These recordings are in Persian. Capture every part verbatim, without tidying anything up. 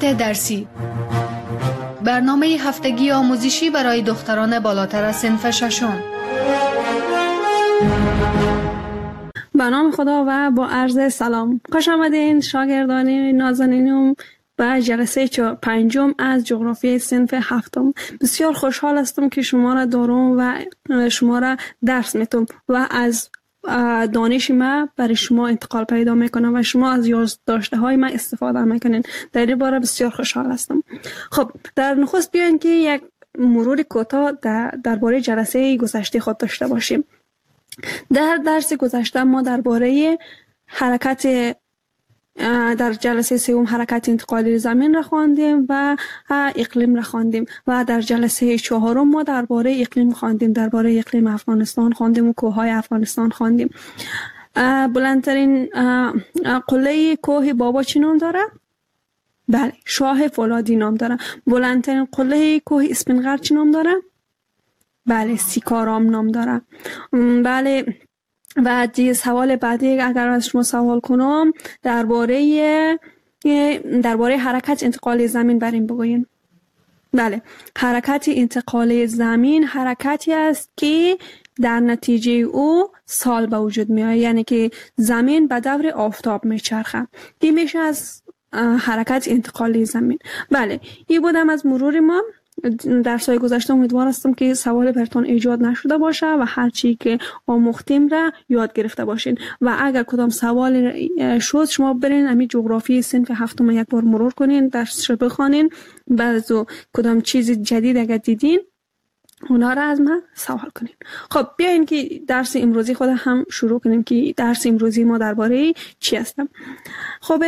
روایت درسی، برنامه هفتگی آموزشی برای دختران بالاتر از صنف ششم. به نام خدا و با عرض سلام، خوش آمدین شاگردان نازنینم به جلسه پنجم از جغرافیای صنف هفتم. بسیار خوشحال هستم که شما را دارم و شما را درس میتم و از دانش ما برای شما انتقال پیدا میکنم و شما از یادداشته های ما استفاده میکنین. در این باره بسیار خوشحال هستم. خب در نخست بیاین که یک مرور کوتاه درباره جلسه گذشته خود داشته باشیم. در درس گذشته ما درباره حرکت در جلسه سوم حرکت انتقالی زمین را خواندیم و اقلیم را خواندیم و در جلسه چهارم ما درباره اقلیم خواندیم، درباره اقلیم افغانستان خواندیم و کوههای افغانستان خواندیم. بلندترین قله کوه بابا چی نام داره؟ بله، شاه فولادی نام داره. بلندترین قله کوه اسپینغر چی نام داره؟ بله، سیکارام نام داره. بله، و دیگه سوال بعدی اگر از شما سوال کنم درباره درباره حرکت انتقال زمین بریم بگوین. بله، حرکت انتقال زمین حرکتی است که در نتیجه او سال به وجود میاد، یعنی که زمین به دور آفتاب میچرخه. این میشه از حرکت انتقال زمین. بله، این بودم از مرور ما. درس‌های گذشته امیدوار هستم که سوال براتون ایجاد نشده باشه و هر چی که آموختیم را یاد گرفته باشین و اگر کدام سوال شد شما برین همین جغرافی صنف هفتم یک بار مرور کنین، درسش رو بخونین، بعد کدام چیز جدید اگر دیدین اونا را از من سوال کنین. خب بیاین که درس امروزی خود هم شروع کنیم که درس امروزی ما درباره چی هستم. خب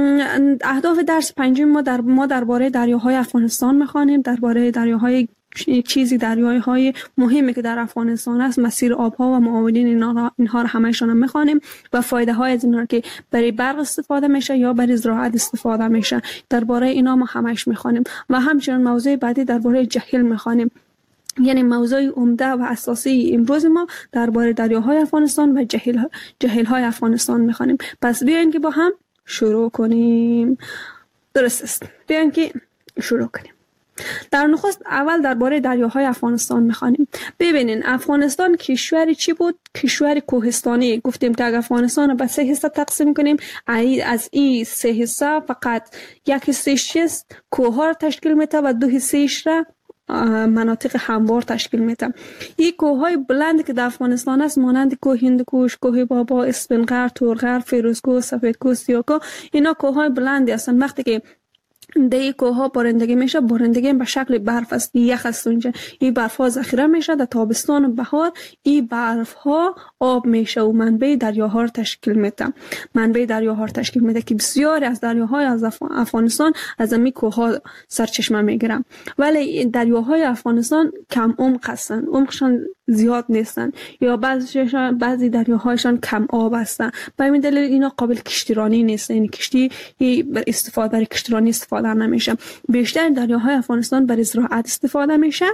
اهداف درس پنجم ما در ما درباره دریاهای افغانستان میخوانیم، درباره دریاهای چیزی دریاهای مهمی که در افغانستان است، مسیر آبها و معاونین اینها اینها را همه‌شان هم میخوانیم و فایده های از اینها که برای برق استفاده میشه یا برای زراعت استفاده میشه، درباره اینا ما همش میخوانیم و همچنین موضوع بعدی درباره جهیل میخوانیم. یعنی موضوع عمده و اساسی امروز ما درباره دریاهای افغانستان و جهیل جهیل های افغانستان میخوانیم. پس بیاین که با هم شروع کنیم. درست است، بیاین که شروع کنیم. در نخست اول درباره دریاهای افغانستان میخوانیم. ببینین افغانستان کشوری چی بود؟ کشور کوهستانی. گفتیم که افغانستان رو به سه حصه تقسیم کنیم، از این سه حصه فقط یک حصهش چیست؟ کوه‌ها را تشکیل میده و دو حصهش را مناطق هموار تشکیل میده. این کوههای بلند که در افغانستان است مانند کوه هندوکش، کوه بابا، اسپینغر، تورغر، فیروزکوه، سفیدکوه، سیاکوه، اینا کوههای بلندی هستند. وقتی که در این کوه‌ها بارندگی میشه، بارندگی به شکل برف است، یخ است اونجا. این برف ها ذخیره میشه در تابستان و بهار، این برف ها آب میشه و منبع دریاها را تشکیل میده. منبع دریاها را تشکیل میده که بسیاری از دریاهای از افغانستان از همین کوه‌ها سرچشمه میگیرن. ولی دریاهای افغانستان کم عمق هستند، عمقشان زیاد نیستن یا بعضیشان بعضی دریاهایشان کم آب هستن. به همین دلیل اینا قابل کشتیرانی نیستن، یعنی کشتی بر استفاده برای کشتیرانی استفاده نمیشه. بیشتر دریاهای افغانستان برای زراعت استفاده میشه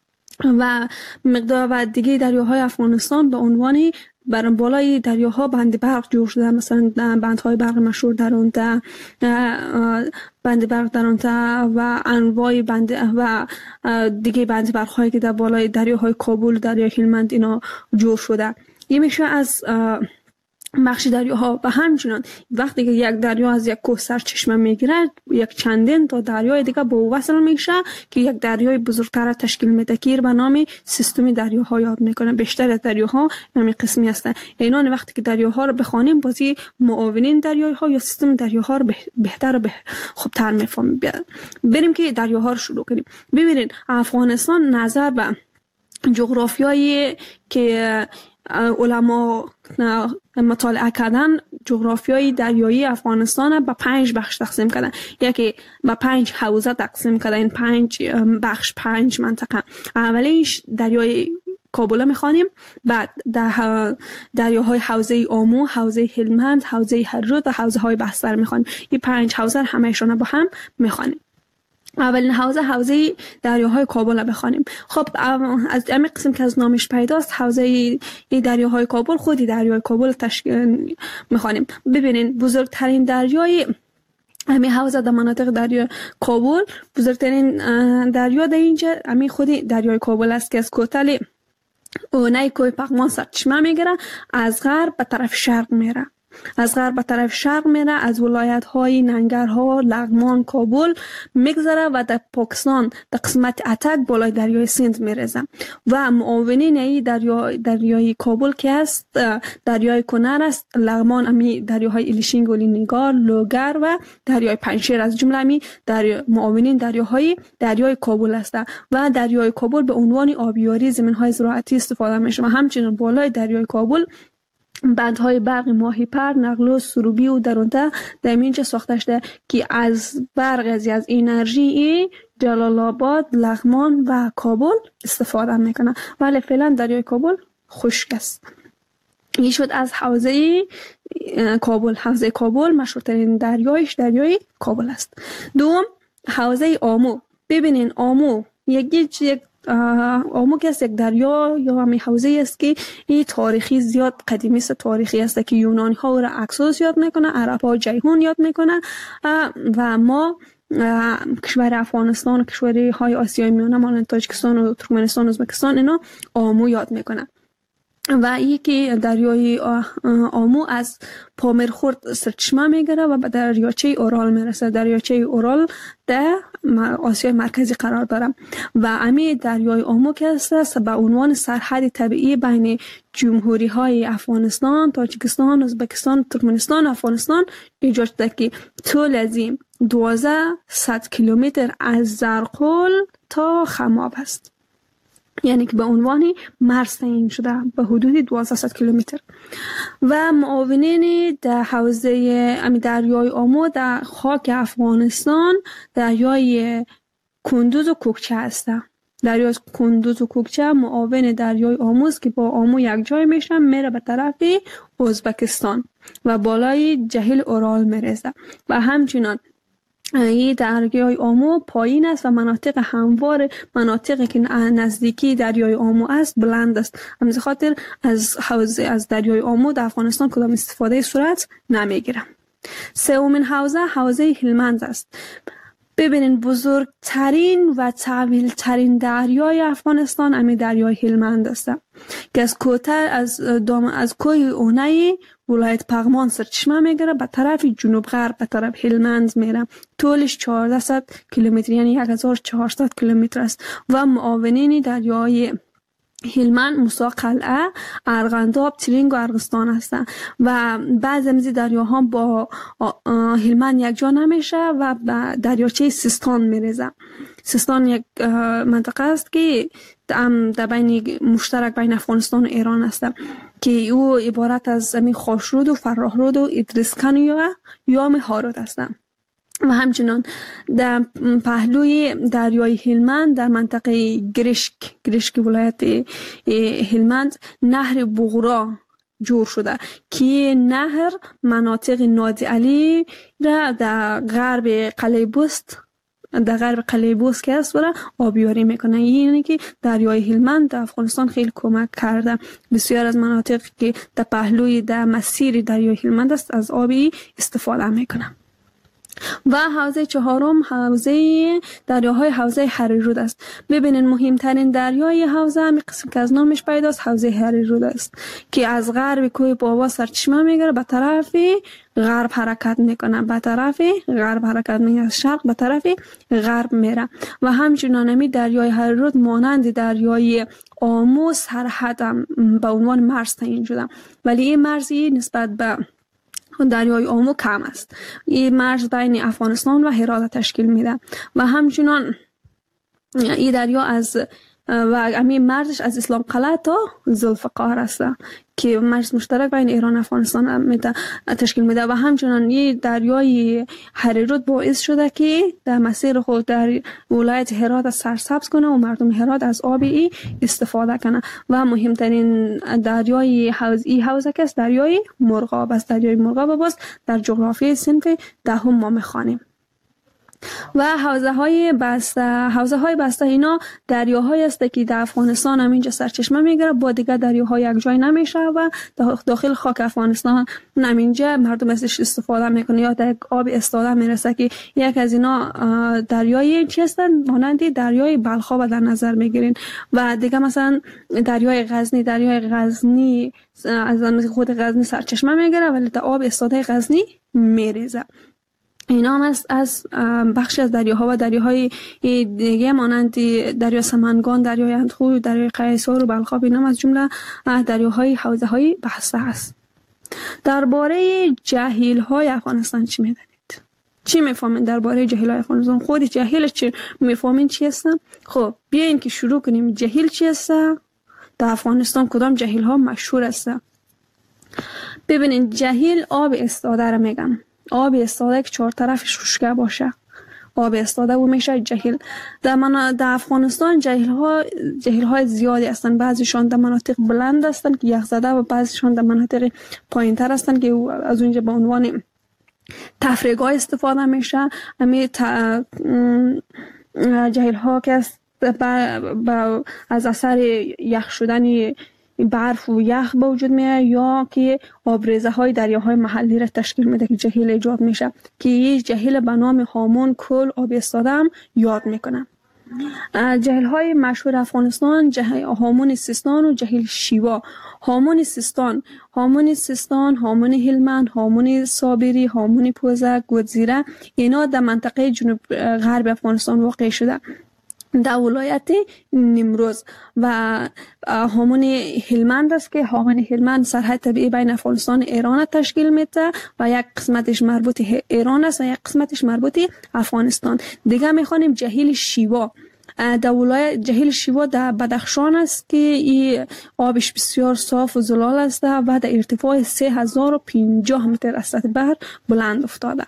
و مقدار و دیگه دریاهای افغانستان به عنوان بر بالای دریاها بند برق جور شده، مثلا بندهای برق مشهور در اون ده بند برق در اون و انواع بند و دیگه بند برق هایی که در بالای دریاهای کابل، دریای هلمند اینا جور شده. این میشه از بخش دریاها. و همچنان وقتی که یک دریا از یک کوه سرچشمه میگیره، یک چندین تا دریای دیگه به وصل میشه که یک دریای بزرگتر تشکیل میده که به نام سیستم دریاها یاد میکنه. بیشتر دریاها همین قسمی هستن. اینا وقتی که دریاها رو بخوانیم بازی معاونین دریاها یا سیستم دریاها رو بهتر و به خوبتر میفهمیم. بریم که دریاها رو شروع کنیم. ببینید افغانستان نظر به جغرافیایی که علما مطالعه کردن، جغرافیای دریایی افغانستان به پنج بخش تقسیم کردن. یکی به پنج حوزه تقسیم کردن. این پنج بخش، پنج منطقه. اولیش دریای کابل میخوانیم، بعد در دریاهای حوزه آمو، حوزه هلمند، حوزه هرود و حوزه های بستر میخوانیم. این پنج حوزه همه‌شون با هم میخوانیم. اولین حوزه حوزه دریاهای کابل را بخوانیم. خب از همین قسم که از نامش پیداست، حوزه دریاهای کابل خودی دریای کابل تشکیل میخوانیم. ببینین بزرگترین دریای همین حوزه در مناطق دریای کابل، بزرگترین دریا در اینجا همین خود دریای کابل است که از کوتل اونای کوه پغمان سرچشمه میگیره، از غرب به طرف شرق میره، از غرب به طرف شرق میره، از ولایت های ننگرهار، لغمان، کابل میگذره و در پاکستان در قسمت اتک بالای دریای سند میرسه. و معاونین ای دریای دریای کابل که است دریای کنر است، لغمان امی دریاهای ایلیشین، گلی نگار، لوگر و دریای پنجشیر از جمله امی دریا معاونین دریاهای دریای کابل است و دریای کابل به عنوان آبیاری زمین های زراعتی استفاده میشه. و همچنین بالای دریای کابل بندهای برق ماهی پر، نقلوس، سروبی و درونده در اینجا ساخته شده که از برق از انرژی جلال آباد، لغمان و کابل استفاده میکنه. ولی فعلا دریای کابل خشک است. این شد از حوزه کابل. حوزه کابل مشهورترین دریایش دریای کابل است. دوم حوزه آمو. ببینین آمو یکی یک آمو که است یک دریا یا همین حوزه است که این تاریخی زیاد قدیمی است، تاریخی است که یونانی ها را اکسوس یاد میکنه، عرب ها جیهون یاد میکنه و ما کشور افغانستان، کشوری های آسیای میانه مانند تاجیکستان و ترکمنستان و ازبکستان اینا آمو یاد میکنه. و یکی دریای آمو از پامرخورد سرچشمه میگیره و به دریاچه اورال میرسه. دریاچه اورال در آسیای مرکزی قرار داره و امی دریای آمو که است به عنوان سرحد طبیعی بین جمهوری های افغانستان، تاجیکستان، ازبکستان، ترکمنستان و افغانستان ایجاد شده که طول از این دوازده صد کیلومتر از زرقول تا خماب است. یعنی که به عنوان مرز تعیین شده به حدود دوازده صد کیلومتر. و معاونین در حوزه امی دریای آمو در خاک افغانستان دریای کندوز و کوکچه هستند. دریای کندوز و کوکچه معاون دریای آمو است که با آمو یک جای میشه، میره به طرف ازبکستان و بالای جهیل اورال میرسه. و همچنان این دریای آمو پایین است و مناطق هموار، مناطقی که نزدیکی دریای آمو است بلند است. همین خاطر از حوزه از دریای آمو در افغانستان کدام استفاده صورت نمیگیره. سومین حوزه حوزه هلمند است. ببینین بزرگترین و طویل ترین دریای افغانستان همین دریای هلمند است که از کوتر از دام از کوه اونای ولایت پغمان سرچشمه میگیره، به طرف جنوب غرب به طرف هلمند میره. طولش چهارصد کیلومتر یعنی هزار و چهارصد کیلومتر است. و معاونین دریای هلمند موسی قلعه، ارغنداب، ترینگ و ارغستان هستند و بعضی از دریاها با هلمند یک جا نمیشه و به دریاچه سیستان میرسه. سیستان یک منطقه است که در بین مشترک بین افغانستان و ایران است که او عبارت از همین خاشرود و فراهرود و ادریسکن یا یا هارود هستند. و همچنان در پهلوی دریای هلمند در منطقه گرشک گرشک ولایت هلمند نهر بغرا جور شده که نهر مناطق نادی علی را در غرب قلیبوست در غرب قلیبوست که است را آبیاری میکنه. یعنی که دریای هلمند در افغانستان خیلی کمک کرده. بسیار از مناطق که در پهلوی در مسیر دریای هلمند است از آبی استفاده میکنه. و حوزه چهارم حوزه دریاهای حوزه هریرود است. ببینین مهمترین دریای حوزه همین قسم که از نامش پیداست حوزه هریرود است که از غرب کوه بابا سرچشمه میگیره به طرف غرب حرکت میکنه، به طرف غرب حرکت میکنه، از شرق به طرف غرب میره. و همچنان همین دریای هریرود مانند دریای آمو سرحد به عنوان مرز تعیین شده، ولی این مرزی نسبت به دریای آمو کم است. این مرز بین افغانستان و هرات تشکیل میده و همچنان این دریا از و همین مرزش از اسلام قلعه تا ذوالفقار است که مرز مشترک بین ایران و افغانستان میده تشکیل میده. و همچنان این دریای هریرود باعث شده که در مسیر خود در ولایت هرات سرسبز کنه و مردم هرات از آب ای استفاده کنه. و مهمترین دریای حوزه ای حوزه که است دریای مرغاب است. دریای مرغاب باز در جغرافیای صنف دهم ما میخوانیم. و حوزه های بسته. حوزه های بسته اینا دریاهایی است که در افغانستان هم اینجا سرچشمه میگیره، با دیگه دریاها یک جای نمیشه و داخل خاک افغانستان هم اینجا مردم ازش استفاده میکنه یا در آب استاده میرسه که یک از اینا دریای چی هستن؟ مانند دریای بلخاب در نظر میگیرین و دیگه مثلا دریای غزنی. دریای غزنی از خود غزنی سرچشمه میگیره ولی در آب استاده غزنی میریزه. اینا هم از, از بخش از دریاها و دریاهای دیگه مانند دریا سمنگان، دریای اندخو، دریای قیصر و بلخاب، اینا هم از جمله دریاهای حوزه های بسته است. درباره جهیل های افغانستان چی میدانید؟ چی میفهمین درباره جهیل های افغانستان؟ خود جهیل چی میفهمین چی هستن؟ خب بیاین که شروع کنیم. جهیل چی هستن؟ در افغانستان کدام جهیل ها مشهور هستن؟ ببینین، جهیل آب استاده را میگن. آب استاده که چهار طرفش خشک باشه آب استاده و میشه جهیل. در من در افغانستان جهیل ها جهیل های زیادی هستند. بعضیشان در مناطق بلند هستند که یخ زده و بعضیشان در مناطق پایین تر هستند که از اونجا به عنوان تفریحگاه استفاده میشه. همین جهیل ها که از اثر یخ شدن برف و یخ به وجود میاد یا که آبریزه های دریاهای محلی را تشکیل میده که جهیل ایجاد میشه که یه جهیل به نام هامون کل آب استاده هم یاد میکنه. جهیل های مشهور افغانستان جهیل هامون سیستان و جهیل شیوا. هامون سیستان هامون سیستان هامون هلمند، هامون صابری، هامون پوزه، گودزیره، اینا در منطقه جنوب غرب افغانستان واقع شده در ولایت نیمروز. و هامون هلمند است که هامون هلمند سرحد طبیعی بین افغانستان و ایران تشکیل میده و یک قسمتش مربوط ایران است و یک قسمتش مربوط افغانستان. دیگه میخوانیم جهیل شیوا. در ولایت جهیل شیوا در بدخشان است که این آبش بسیار صاف و زلال است و در ارتفاع سه هزار و پنجاه متر از سطح بحر بلند افتاده.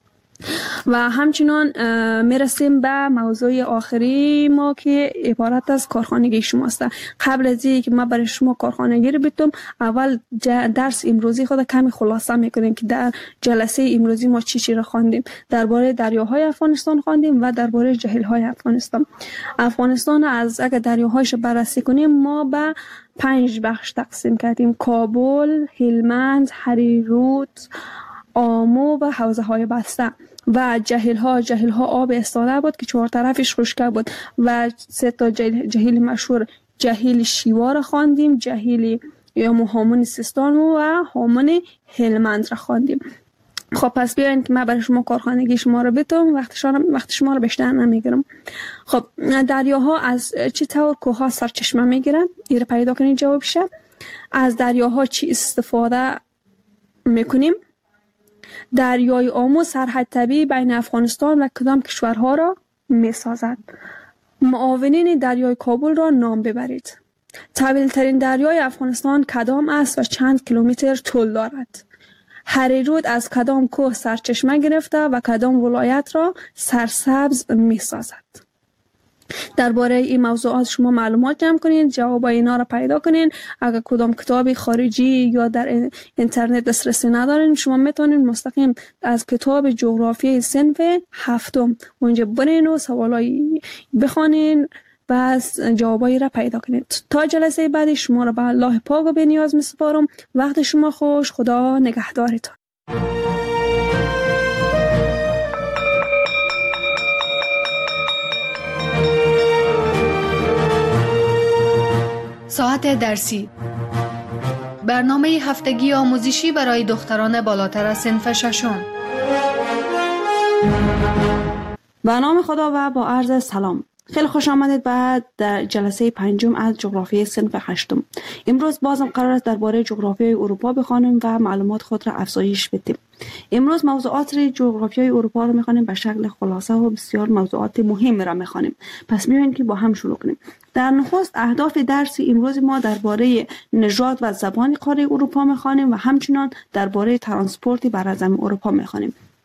و همچنان میرسیم به موضوع آخری ما که عبارت از کارخانگی شماست. قبل از اینکه ما برای شما کارخانگی رو بگم، اول درس امروزی خود کمی خلاصه میکنیم که در جلسه امروزی ما چی چی رو خواندیم. درباره دریاهای افغانستان خواندیم و درباره جهیل‌های افغانستان. افغانستان از اگر دریاهایش بررسی کنیم ما به پنج بخش تقسیم کردیم: کابل، هلمند، هریرود، آمو و حوزه های بسته. و جهیل ها جهیل ها آب استاده بود که چهار طرفش خشک بود و سه تا جهیل, جهیل مشهور جهیل شیوا را خواندیم، جهیل یا هامون سیستان و هامون هلمند را خواندیم. خب پس بیاین که من برای شما کارخانگی شما رو بتونم، وقت شما وقت شما رو بیشتر نمیگیرم. خب دریاها از چه طور کوه سرچشمه میگیرن؟ این رو پیدا کنید جوابشه. از دریاها چی استفاده میکنیم؟ دریای آمو سرحد طبیعی بین افغانستان و کدام کشورها را می سازد؟ معاونین دریای کابل را نام ببرید. طویل ترین دریای افغانستان کدام است و چند کیلومتر طول دارد؟ هریرود از کدام کوه سرچشمه گرفته و کدام ولایت را سرسبز می سازد؟ درباره این موضوعات شما معلومات جمع کنید، جواب اینا را پیدا کنید. اگر کدام کتاب خارجی یا در اینترنت دسترسی ندارین، شما میتونید مستقیم از کتاب جغرافی صنف هفتم اونجا برین و سوالایی بخونین و جوابایی را پیدا کنید. تا جلسه بعدی شما را به الله پاک و بی‌نیاز میسپارم. وقت شما خوش. خدا نگهدارتان. ساعت درسی، برنامه هفتگی آموزشی برای دختران بالاتر از صنف ششم. به نام خدا و با عرض سلام. خیلی خوش آمدید بعد در جلسه پنجم از جغرافی صنف هشتم. امروز بازم قرار است درباره جغرافیای اروپا بخوانیم و معلومات خود را افزایش بدیم. امروز موضوعات جغرافیای اروپا را میخوانیم به شکل خلاصه و بسیار موضوعات مهم را میخوانیم. پس بیاین که با هم شروع کنیم. در نخست اهداف درس امروز ما درباره نژاد و زبان قاره اروپا میخوانیم و همچنان درباره ترانسپورت بر زمین اروپا میخوانیم.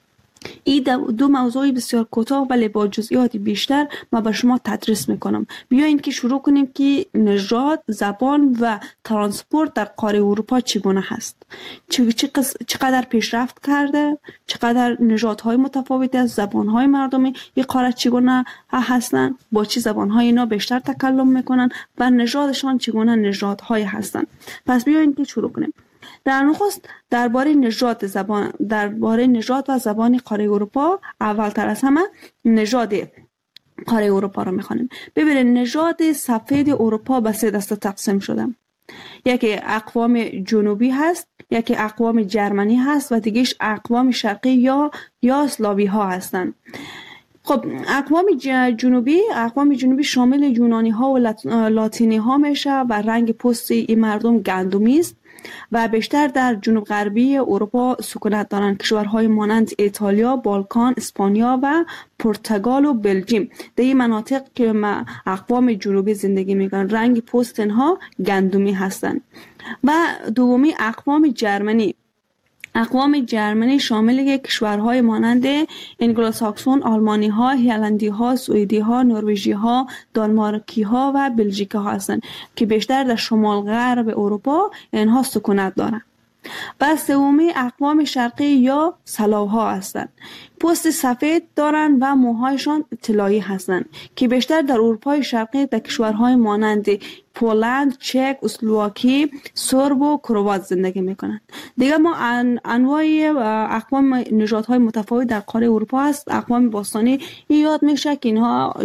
این دو موضوع بسیار کوتاه ولی با جزئیات بیشتر ما به شما تدریس میکنم. بیایید که شروع کنیم که نژاد، زبان و ترانسپورت در قاره اروپا چگونه هست، چقدر پیشرفت کرده، چقدر نژادهای متفاوتی از زبانهای مردمی این قاره چگونه هستند، با چه زبانهای اینا بیشتر تکلم میکنن و نژادشان چگونه نژادهای هستند. پس بیایید که شروع کنیم. در نخست درباره نژاد زبان درباره نژاد و زبان قاره اروپا اول تر از همه نژاد قاره اروپا را میخوانیم. ببینید نژاد سفید اروپا به سه دسته تقسیم شده. یکی اقوام جنوبی هست، یکی اقوام جرمنی هست و دیگهش اقوام شرقی یا یا اسلاوی ها هستند. خب اقوام جنوبی اقوام جنوبی شامل یونانی ها و لاتینی ها میشه و رنگ پوست این مردم گندمی است و بیشتر در جنوب غربی اروپا سکونت دارند. کشورهای مانند ایتالیا، بالکان، اسپانیا و پرتغال و بلژیم در این مناطق که اقوام جنوبی زندگی میکنند رنگ پوست اینها گندمی هستند. و دومی اقوام جرمنی اقوام جرمنی شامل کشورهای مانند انگلوساکسون، آلمانی ها، هلندی ها، سوئدی ها، نروژی ها، دانمارکی ها و بلژیکی ها هستند که بیشتر در شمال غرب اروپا اینها سکونت دارند. و سومی اقوام شرقی یا سلاو ها هستند. پوست سفید دارند و موهایشان طلایی هستند که بیشتر در اروپای شرقی در کشورهای مانند پولند، چک، اسلواکی، سرب و کروات زندگی میکنند. دیگه ما انواع اقوام نژادهای متفاوت در قاره اروپا هست. اقوام باستانی یاد میشه که اینها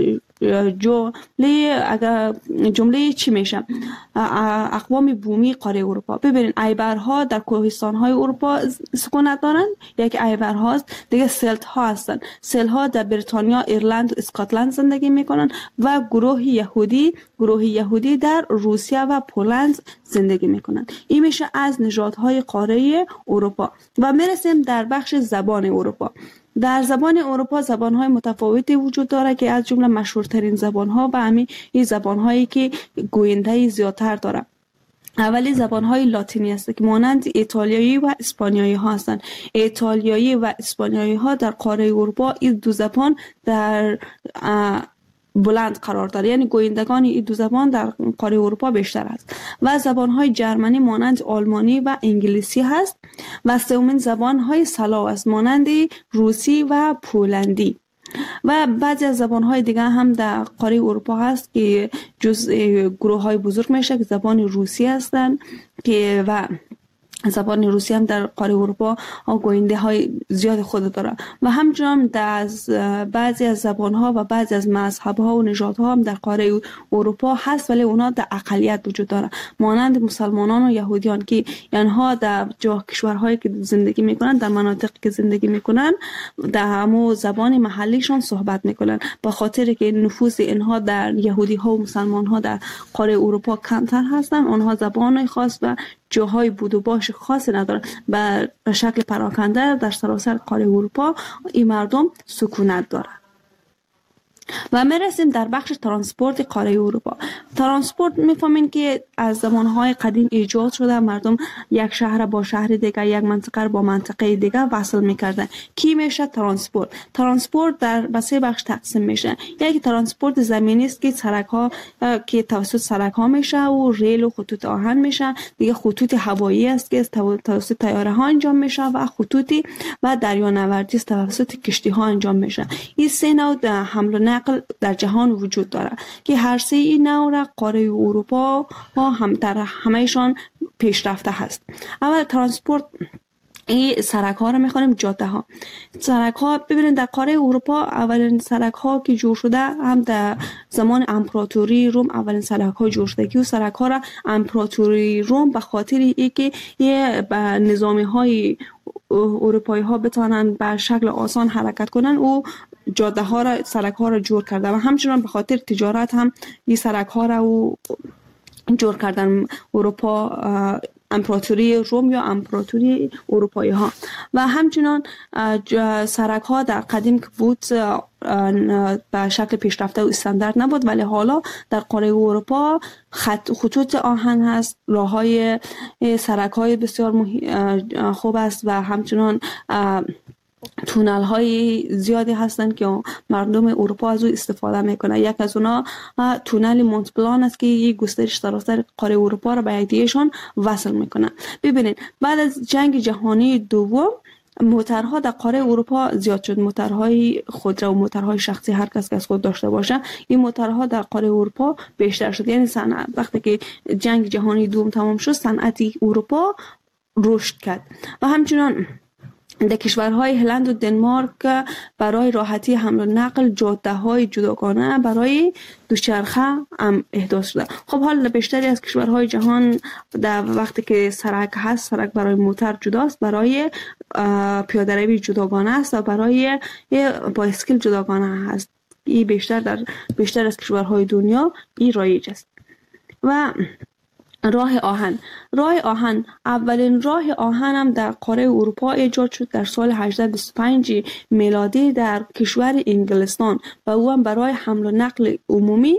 جمله اگر جمله چی میشه اقوام بومی قاره اروپا. ببینید ایبرها در کوهستان‌های اروپا سکونت دارند. یک ایبر هاست. دیگه سلت ها هستند. سلت ها در بریتانیا، ایرلند و اسکاتلند زندگی میکنند و گروه یهودی گروه یهودی در روسیه و پولند زندگی میکنند. این میشه از نژادهای قاره اروپا. و میرسیم در بخش زبان اروپا. در زبان اروپا زبان‌های متفاوتی وجود داره که از جمله مشهورترین زبان‌ها و همین این زبان‌هایی که گوینده زیادتر داره. اولی زبان‌های لاتینی است که مانند ایتالیایی و اسپانیایی ها هستند. ایتالیایی و اسپانیایی ها در قاره اروپا این دو زبان در بلند قرار داره، یعنی گویندگان این دو زبان در قاره اروپا بیشتر است. و زبان‌های جرمنی مانند آلمانی و انگلیسی هست. و سومین زبان‌های سلاو است مانند روسی و پولندی. و بعضی از زبان‌های دیگه هم در قاره اروپا هست که جز گروه‌های بزرگ میشه که زبان روسی هستند که و زبان روسی هم در قاره اروپا گوینده های زیاد خود داره. و همچنان در بعضی از زبان ها و بعضی از مذهب ها و نژادها هم در قاره اروپا هست ولی اونا در اقلیت وجود داره، مانند مسلمانان و یهودیان که اینها در جا کشورهایی که زندگی میکنن در مناطقی که زندگی میکنن در همو زبان محلیشون صحبت میکنن. به خاطر که نفوذ اینها در یهودی ها و مسلمان ها در قاره اروپا کمتر هستن، اونها زبان خاص و جاهای بود و باش خاصی ندارن. به شکل پراکنده در سراسر قاره اروپا این مردم سکونت دارن. و میرسیم در بخش ترانسپورت قاره اروپا. ترانسپورت میفهمین که از زمانهای قدیم ایجاد شده. مردم یک شهر با شهر دیگه، یک منطقه با منطقه دیگه وصل میکردن. کی میشه ترانسپورت؟ ترانسپورت در سه بخش تقسیم میشه. یکی ترانسپورت زمینی است که سرک ها که توسط سرک ها میشه و ریل و خطوط آهن میشه. دیگه خطوط هوایی است که توسط طیاره ها انجام میشه و خطوطی و دریانوردی است توسط کشتی ها انجام میشه. این سه نوع حمل و نقل در جهان وجود داره که هر سه این نوع را قاره اروپا ها هم در همهشان پیشرفته هست. اول ترانسپورت این سرک ها رو میخوانیم جاده ها. سرک ها ببینید در قاره اروپا اولین سرک ها که جور شده هم در زمان امپراتوری روم اولین سرک ها جور شده که سرک ها را امپراتوری روم به خاطر اینکه یه نظامی های اروپایی ها بتوانند به شکل آسان حرکت کنن و جاده ها را سرک ها را جور کرده و همچنان به خاطر تجارت هم این سرک ها را و جور کردن اروپا امپراتوری روم یا امپراتوری اروپایی ها. و همچنان سرک ها در قدیم که بود به شکل پیشرفته و استاندارد نبود ولی حالا در قاره اروپا خط خطوط آهن هست، راه های سرک های بسیار خوب است و همچنان تونل های زیادی هستند که مردم اروپا از او استفاده میکنه. یک از اونا تونل مونت بلان است که یک گسترش سراسر قاره اروپا را به یکدیگهشان وصل میکنه. ببینید بعد از جنگ جهانی دوم موترها در قاره اروپا زیاد شد. موترهای خودرو و موترهای شخصی هر کس که از خود داشته باشه، این موترها در قاره اروپا بیشتر شد. یعنی صنعت وقتی که جنگ جهانی دوم تمام شد، صنعت اروپا رشد کرد. و همچنان در کشورهای هلند و دنمارک برای راحتی حمل و نقل جاده های جداگانه برای دوچرخه هم احداث شده. خب حال بیشتری از کشورهای جهان در وقتی که سرک هست، سرک برای موتر جداست، برای پیاده روی جداگانه است و برای بایسکل جداگانه هست. این بیشتر در بیشتر از کشورهای دنیا این رایج است. و راه آهن راه آهن اولین راه آهن هم در قاره اروپا ایجاد شد در سال هجده بیست و پنج میلادی در کشور انگلستان و او هم برای حمل و نقل عمومی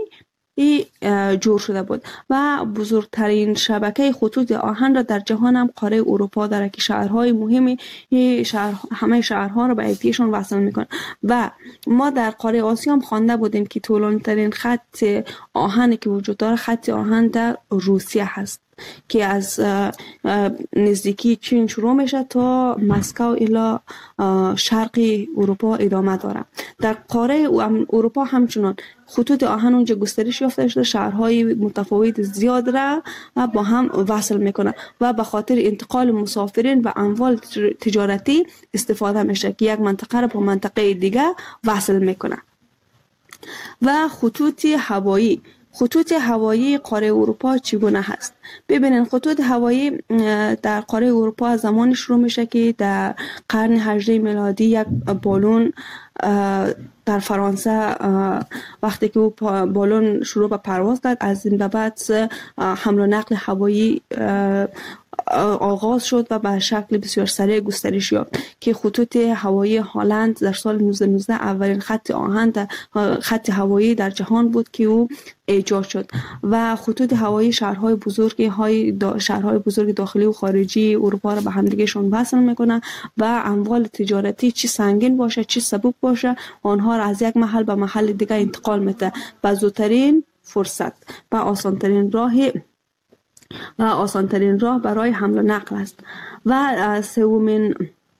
جور شده بود و بزرگترین شبکه خطوط آهن را در جهان هم قاره اروپا دارد که شهرهای مهمی شهر همه شهرها را به یکدیگهشان وصل میکنه. و ما در قاره آسیا هم خوانده بودیم که طولانی‌ترین خط آهنی که وجود داره خط آهن در روسیه هست که از نزدیکی چین شروع میشه تا مسکو الی شرق اروپا ادامه داره. در قاره اروپا همچنان خطوط آهن اونجا گسترش یافته شده، شهرهای متفاوت زیاد را با هم وصل میکنه و به خاطر انتقال مسافرین و اموال تجارتی استفاده میشه که یک منطقه را با منطقه دیگه وصل میکنه. و خطوط هوایی خطوط هوایی قاره اروپا چگونه هست؟ ببینید خطوط هوایی در قاره اروپا از زمانی شروع میشه که در قرن هجدهم میلادی یک بالون در فرانسه وقتی که او بالون شروع به پرواز کرد، از این به بعد حمل و نقل هوایی آغاز شد و به شکل بسیار سریع گسترش یافت که خطوط هوایی هلند در سال نوزده نوزده اولین خط آهن در خط هوایی در جهان بود که او ایجاد شد. و خطوط هوایی شهرهای بزرگی های شهرهای بزرگ داخلی و خارجی اروپا را به همدیگهشون وصل میکنه و اموال تجارتی چی سنگین باشه چی سبک باشه آنها را از یک محل به محل دیگه انتقال میده به زودترین فرصت و آسانترین راه و آسانترین راه برای حمل و نقل است. و سومین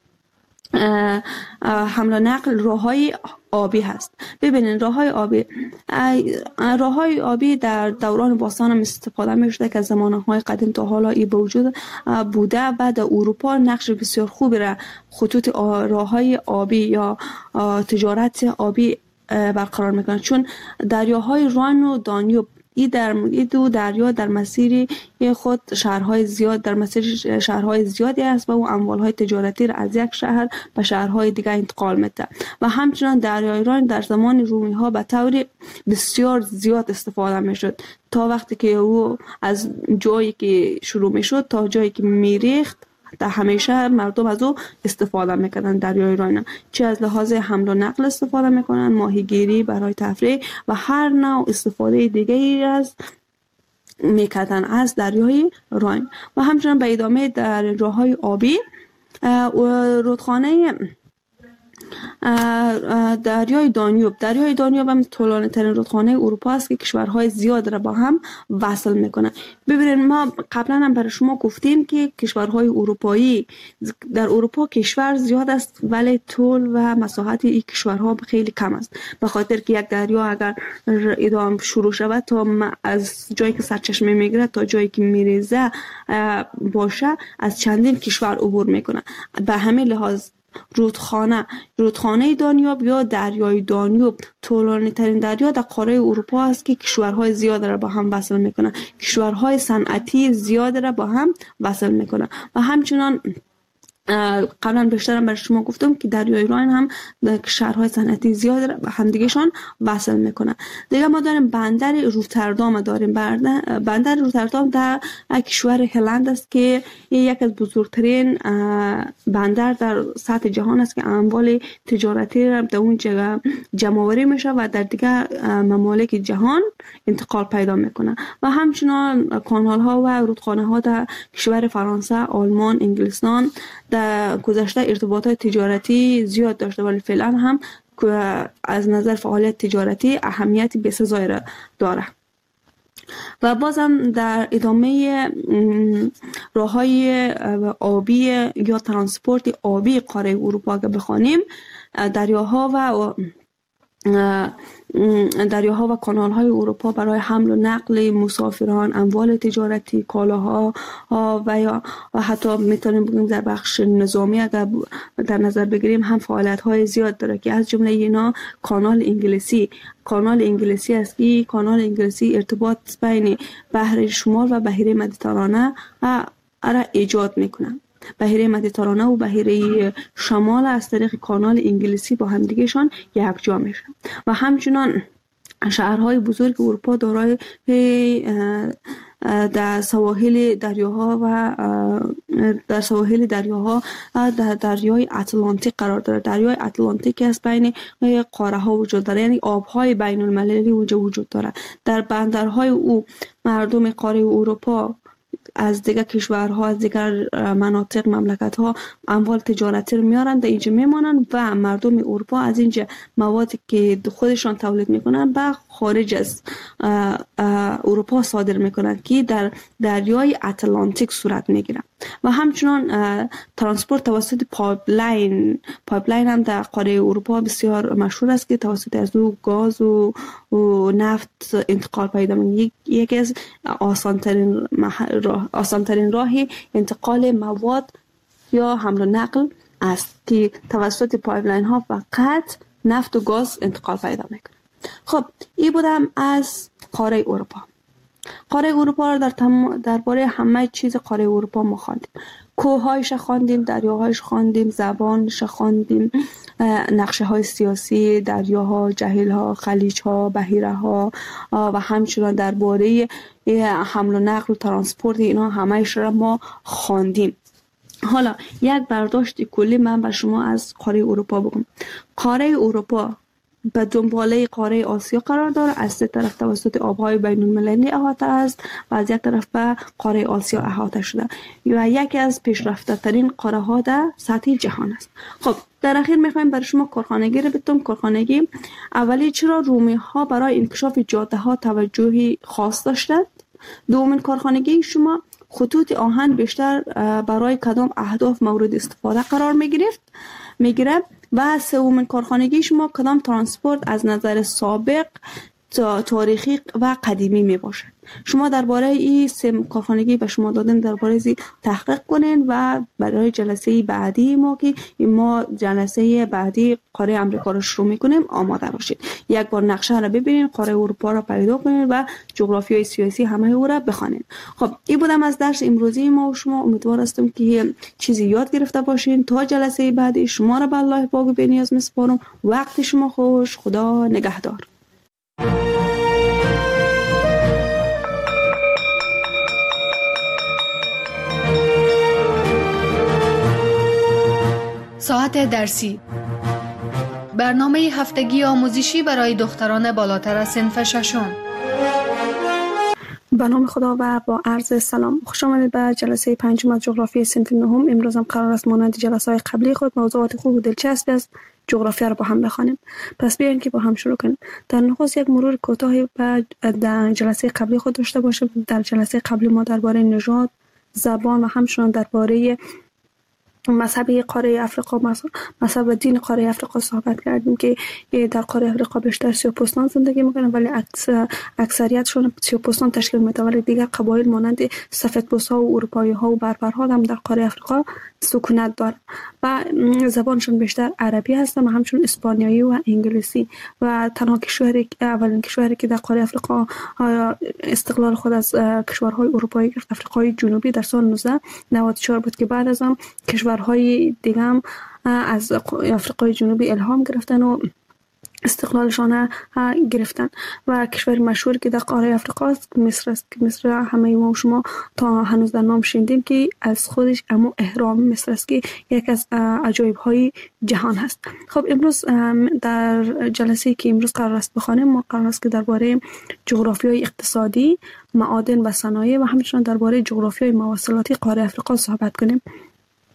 حمل و نقل راههای آبی هست. ببینید راههای آبی راههای آبی در دوران باستان هم استفاده می شده که زمانهای قدیم تا حالا ای به وجود بوده و در اروپا نقش بسیار خوبی را خطوط راههای آبی یا تجارت آبی برقرار میکنه، چون دریاهای راین و دانیوب ای در ای دو دریا در مسیر خود شهرهای زیاد در مسیر شهرهای زیادی است و او اموالهای تجارتی را از یک شهر به شهرهای دیگر انتقال میده. و همچنان دریای راین در زمان رومی ها به طور بسیار زیاد استفاده میشد تا وقتی که او از جایی که شروع میشد تا جایی که میریخت در همیشه مردم از او استفاده میکنن. دریای راین چه از لحاظ حمل و نقل استفاده میکنن، ماهیگیری برای تفریح و هر نوع استفاده دیگه از میکردن از دریای راین. و همچنان به ادامه در راههای آبی رودخانه دریای دانیوب دریای دانیوب هم طولانی ترین رودخانه اروپا است که کشورهای زیاد را با هم وصل میکنه. ببینید ما قبلا هم برای شما گفتیم که کشورهای اروپایی در اروپا کشور زیاد است ولی طول و مساحت این کشورها خیلی کم است، به خاطر که یک دریا اگر ادامه شروع شود تا از جایی که سرچشمه میگیره تا جایی که میریزه باشه از چندین کشور عبور میکنه. به همین لحاظ رودخانه رودخانه دانیوب یا دریای دانیوب طولانی ترین دریا در قاره اروپا است که کشورهای زیاد را با هم وصل میکنه، کشورهای صنعتی زیاد را با هم وصل میکنه. و همچنان قبلا بیشترم برای شما گفتم که دریای راین هم شهرهای صنعتی زیاد را به همدیگهشان وصل میکنه. دیگه ما داریم بندر روتردام داریم. بندر روتردام در کشور هلند است که یک از بزرگترین بندر در سطح جهان است که اموال تجارتی را در اون جمع آوری میشه و در دیگه ممالک جهان انتقال پیدا میکنه. و همچنان کانال ها و رودخانه ها در کشور فرانسه، آلمان، انگلستان، در در گذشته ارتباطات تجارتی زیاد داشته، ولی فعلا هم از نظر فعالیت تجارتی اهمیتی بسزایی را داره. و بازم در ادامه راههای آبی یا ترانسپورت آبی قاره اروپا که بخوانیم، دریاها و دریاها و کانال های اروپا برای حمل و نقل مسافران، اموال تجارتی، کالاها و یا و حتی میتونیم بگیم در بخش نظامی اگر در نظر بگیریم هم فعالیت های زیاد داره که از جمله اینا کانال انگلیسی کانال انگلیسی است که کانال انگلیسی ارتباط بین بحر شمال و بحیره مدیترانه را ایجاد میکنه. بحیره مدیترانه و بحیره شمال از طریق کانال انگلیسی با همدیگهشان یکجا میشن و همچنان شهرهای بزرگ اروپا دارای در سواحل دریاها و در سواحل دریاها در دریای اتلانتیک قرار داره. دریای اتلانتیک از بین قاره ها وجود داره، یعنی آبهای بین المللی اونجا وجود داره. در بندرهای او مردم قاره اروپا از دیگر کشورها، از دیگر مناطق، مملکت ها اموال تجارتی رو میارن در اینجا میمانن و مردم اروپا از اینجا موادی که خودشان تولید میکنن به خارج از اروپا صادر میکنن که در دریای اتلانتیک صورت میگیرن. و همچنان ترانسپورت توسط پایپلاین پایپلاین هم در قاره اروپا بسیار مشهور است که توسط از او گاز و, و نفت انتقال پیدا میکنه. یکی از آسانترین راه آسانترین راهی انتقال مواد یا حمل و نقل است که توسط پایپلاین ها فقط نفت و گاز انتقال پیدا میکنه. خب این بودم از قاره اروپا. قاره اروپا را در تم... درباره همه چیز قاره اروپا ما خواندیم. کوه‌هایش خواندیم، دریاهایش خواندیم، زبانش خواندیم، نقشه های سیاسی، دریاها، جهیل‌ها، خلیج‌ها، بحیره‌ها و همچنان درباره حمل و نقل و ترانسپورت اینا همه‌اش را ما خواندیم. حالا یک برداشت کلی من به شما از قاره اروپا بگم. قاره اروپا به دنباله قاره آسیا قرار داره، از سه طرف توسط آبهای بین المللی احاطه است و از یک طرف به قاره آسیا احاطه شده و یکی از پیشرفته ترین قاره ها در سطح جهان است. خب در اخیر میخوایم برای شما کارخانگی رو بتون. کارخانگی اولی چرا رومی ها برای انکشاف جاده ها توجهی خاص داشتند؟ دومین کارخانگی شما خطوط آهن بیشتر برای کدام اهداف مورد استفاده قرار میگرفت میگیره و سومین کارخانگی شما کدام ترانسپورت از نظر سابق تاریخی و قدیمی می باشد. شما درباره این سه کارخانگی به شما دادن درباره زی تحقیق کنین و برای جلسه بعدی ما که ما جلسه بعدی قاره امریکا رو شروع میکنیم آماده باشید. یک بار نقشه را ببینین، قاره اروپا را پیدا کنین و جغرافیای سیاسی همه او را بخوانین. خب این بودم از درس امروزی ما و شما. امیدوار هستم که چیزی یاد گرفته باشین. تا جلسه بعدی شما را به الله پاک و بی‌نیاز میسپارم. وقت شما خوش. خدا نگهدار. ساعت درسی، برنامه هفتگی آموزشی برای دختران بالاتر از صنف ششم. به نام خدا و با عرض سلام. خوش آمدید به جلسه پنجم از جغرافی صنف نهم. امروز هم قرار است مانند جلسه‌های قبلی خود موضوعات خوب و دلچسبی از جغرافیا را با هم بخوانیم. پس بیاین که با هم شروع کنیم. در نخست یک مرور کوتاهی به در جلسه قبلی خود داشته باشیم. در جلسه قبلی ما درباره نژاد، زبان و همچنین درباره مذهب قاره افریقا، مذهب دین قاره افریقا صحبت کردیم که در قاره افریقا بیشتر سیاه‌پوستان زندگی میکنن ولی اکثریتشون سیاه‌پوستان تشکیل میدن، ولی دیگر قبایل مانند سفیدپوست‌ها و اروپایی‌ها و بربرها هم در قاره افریقا سکونت دارن و زبانشون بیشتر عربی هستن و همچنین اسپانیایی و انگلیسی. و تنها کشوری اولین کشوری که در قاره افریقا استقلال خود از کشورهای اروپایی گرفت افریقای جنوبی در سال نوزده نود و چهار بود که بعد از آن کشورهای دیگه هم از افریقای جنوبی الهام گرفتن و استقلالشان گرفتن. و کشور مشهور که در قاره افریقا است مصر است که مصر همه ما و شما تا هنوز در نام شنیدیم که از خودش اما اهرام مصر است که یک از عجایب های جهان هست. خب امروز در جلسه که امروز قرار است بخوانیم ما قرار است که درباره جغرافیای اقتصادی، معادن و صنایع و همچنین درباره جغرافیای مواصلاتی قاره افریقا صحبت کنیم.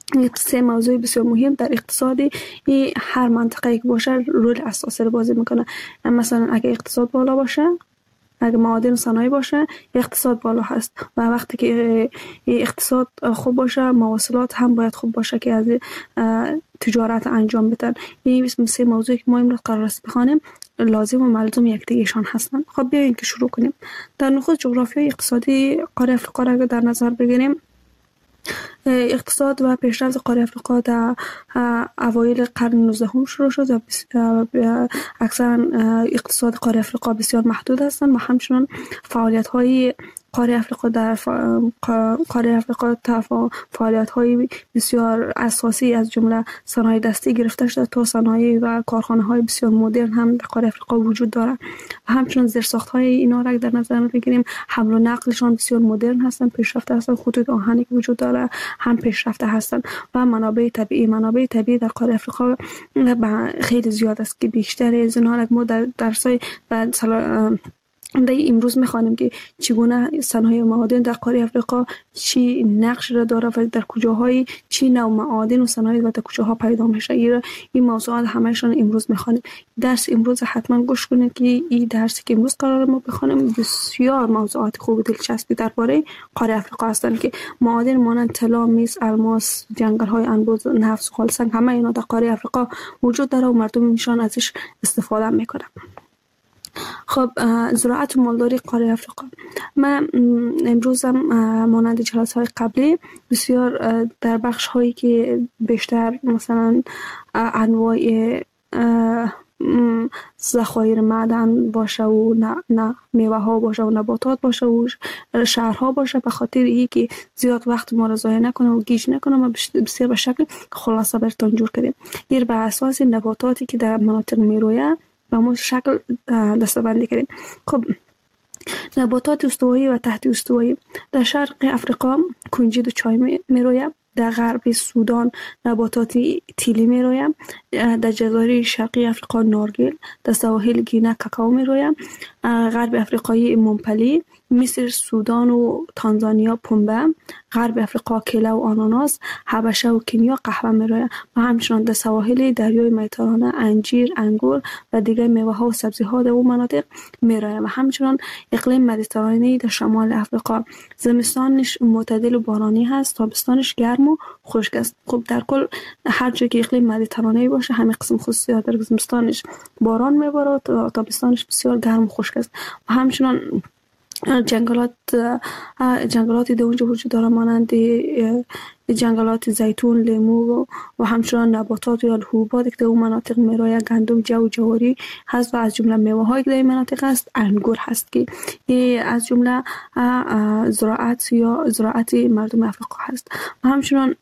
این سه موضوع بسیار مهم در اقتصادی هر منطقه که باشه رول اساسی رو بازی میکنه. مثلا اگه اقتصاد بالا باشه، اگه معادن و صنایع باشه، اقتصاد بالا هست و وقتی که اقتصاد خوب باشه مواصلات هم باید خوب باشه که از تجارت انجام بدن. این سه موضوعی که ما امروز قرار است بخوانیم لازم و ملزوم یکدیگرشان هستند. خب بیایید که شروع کنیم. در نخست جغرافیای اقتصادی قاره افریقا را در نظر بگیریم. اقتصاد و پیشرفت قاره افریقا در اوایل قرن نوزدهم شروع شد و اکثرا اقتصاد قاره افریقا بسیار محدود هستند و همچنان فعالیت های قاره افریقا در قاره افریقا فعالیت های بسیار اساسی از جمله صنایع دستی گرفته شده تا صنایع و کارخانه های بسیار مدرن هم در قاره افریقا وجود دارد و همچنان زیرساخت های اینا را در نظر بگیریم حمل و نقلشان بسیار مدرن هستند، پیشرفته هستند. خطوط آهنی که وجود داره هم پیشرفته هستند و منابع طبیعی منابع طبیعی در قاره افریقا خیلی زیاد است که بیشتر از اینها ما در درسای و در امروز میخوانیم که چگونه صنایع معادن در قاره افریقا چی نقش را داره و در کجاهای چی نوع معادن و صنایع و در کجاها پیدا میشه. این موضوعات همهشان امروز میخوانیم. درس امروز حتما گوش کنید که این درسی که امروز قرار ما بخوانیم بسیار موضوعات خوب و دلچسبی درباره قاره افریقا هستند که معادن مانند طلا، مس، الماس، جنگل های انبوه، نفت، خالصنگ همه اینا در قاره افریقا وجود داره و مردم میشن ازش استفاده میکنن. خب زراعت و مالداری قاره افریقا، من امروز هم مانند جلسه های قبلی بسیار در بخش هایی که بیشتر مثلا انواع ذخایر معدن باشه و نه, نه میوه ها باشه و نباتات باشه و شهرها باشه، به خاطر ای که زیاد وقت ما را ضایع نکنه و گیج نکنه ما بسیار به شکل خلاصه براتون جور کردیم. این به اساس نباتاتی که در مناطق میرویه و ما شکل دسته‌بندی کردیم. خب نباتات استوایی و تحت استوایی در شرق افریقا کنجد و چای میرویه، در غرب سودان نباتات تیلی میرویه، در جزایر شرقی افریقا نارگیل، در سواحل گینه کاکائو میرویه، غرب افریقای ممپلی، مصر، سودان و تانزانیا پنبه، غرب افریقا کیله و آناناس، حبشه و کنیا قهوه میرویه و همچنان در سواحل دریای مدیترانه انجیر، انگور و دیگر میوه ها و سبزی ها در اون مناطق میرویه و همچنان اقلیم مدیترانه‌ای در شمال افریقا زمستانش معتدل و بارانی هست، تابستانش گرم و خشک است. خب در کل هر جایی که اقلیم مدیترانه‌ای باشه همین قسم خصوصیات داره، زمستانش باران میباره و تابستانش بسیار گرم و خشک است و همچنان جنگلات جنگلاتی در اونجا وجود داره مانند جنگلات زیتون، لیمو و همچنان نباتات یا حبوبات که در اون مناطق میرویه، گندم، جو، جواری هست و از جمله میوه هایی که در این مناطق هست انگور هست که از جمله زراعت یا زراعت مردم افریقا هست و همچنان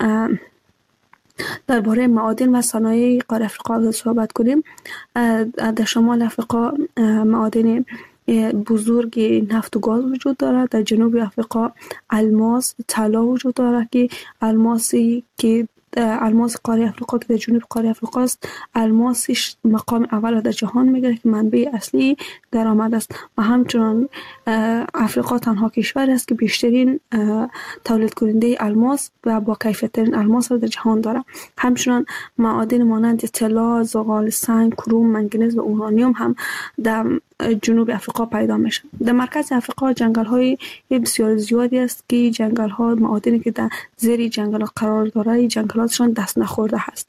درباره معادن و صنایع قاره افریقا صحبت کنیم. در شمال افریقا معادن بزرگ نفت و گاز وجود دارد. در جنوب افریقا الماس، طلا وجود دارد که الماسی که الماس قاره افریقا که در جنوب قاره افریقا است الماسش مقام اول در جهان میگیره که منبع اصلی درآمد است و همچنان افریقا تنها کشور است که بیشترین تولید کننده الماس و با کیفیت ترین الماس را در جهان داره. همچنان معادن مانند طلا، زغال سنگ، کروم، منگنز و اورانیوم هم در جنوب افریقا پیدا میشه. در مرکز افریقا جنگل های بسیار زیادی است که جنگل ها معادنی که در زیر جنگل قرار داره جنگلاتشان دست نخورده هست.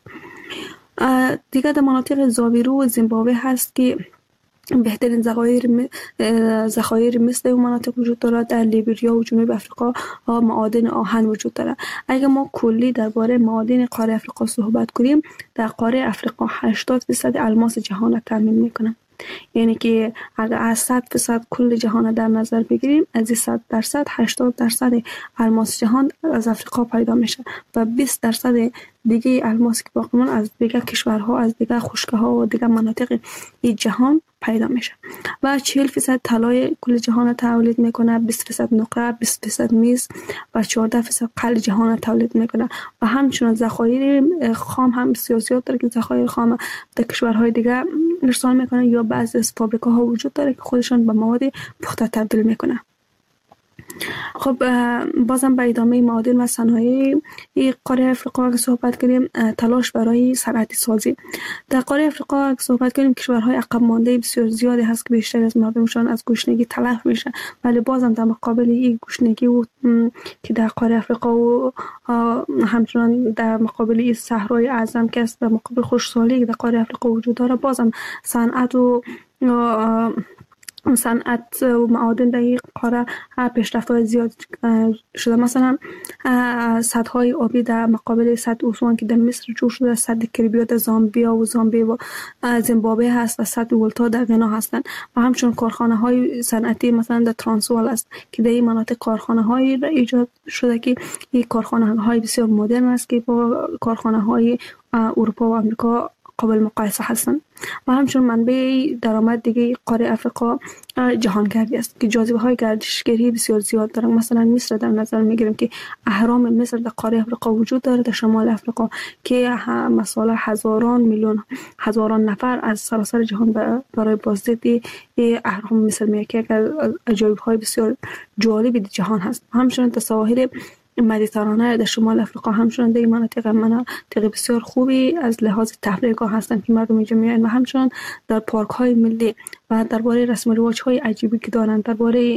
دیگه در مناطق زاویرو و زیمبابوه هست که بهترین ذخایر ذخایر مثل اون مناطق وجود داره. در لیبریا و جنوب افریقا معادن آهن وجود داره. اگر ما کلی درباره معادن قاره افریقا صحبت کنیم در قاره افریقا هشتاد درصد الماس جهان را تامین میکنه. یعنی که اگر از صد درصد کل جهان در نظر بگیریم از این صد درصد هشتاد درصد الماس جهان از افریقا پیدا میشه و بیست درصد دیگه الماس که باقی مون از دیگه کشورها، از دیگه خشکه ها و دیگه مناطق این جهان پیدا میشه و چهل درصد طلای کل جهان تولید میکنه، بیست درصد نقره، بیست درصد میز و چهارده درصد قل جهان تولید میکنه و همچنان ذخایر خام هم بسیار زیاد داره که ذخایر خام در کشورهای دیگه ارسال میکنه یا بعضی از فابریکه ها وجود داره که خودشان به مواد پخته تبدیل میکنه. خب بازم به ادامه معادن و صنایع قاره افریقا اگه صحبت کنیم، تلاش برای صنعتی سازی در قاره افریقا اگه صحبت کنیم، کشورهای عقب مانده بسیار زیادی هست که بیشتر از مردمشان از گشنگی تلف میشه، ولی بازم در مقابل این گشنگی و که در قاره افریقا و همچنان در مقابل این صحرای اعظم که است، در مقابل خشکسالی که در قاره افریقا وجود داره، بازم صنعت و صنعت و معادن در این قاره پیشرفت‌های زیاد شده. مثلا سدهای آبی در مقابل سد اسوان که در مصر جور شده، سد کریبیا در زامبیا و زامبی و زیمبابوه هست و سد ولتا در غنا هستند و همچنین کارخانه های صنعتی مثلا در ترانسوال است که در این مناطق کارخانه های ایجاد شده که این کارخانه های بسیار مدرن است که با کارخانه های اروپا و آمریکا قابل مقایسه هستند و همچنین منبع درآمد دیگه قاره افریقا جهانگردی است که جاذبه های گردشگری بسیار زیاد دارند. مثلا مصر در نظر میگیریم که اهرام مصر در قاره افریقا وجود داره، در شمال افریقا که مثلا هزاران میلیون هزاران نفر از سراسر جهان برای بازدید اهرام مصر میاد که از عجایب های بسیار جالب جهان هست. همچنین در سواحل مدیترانه در شمال افریقا همچنان در این مناطق مناطق بسیار خوبی از لحاظ تفریحگاه هستند که مردم اینجا میان و همچنان در پارک های ملی و درباره رسم و رواج های عجیبی که دارند، درباره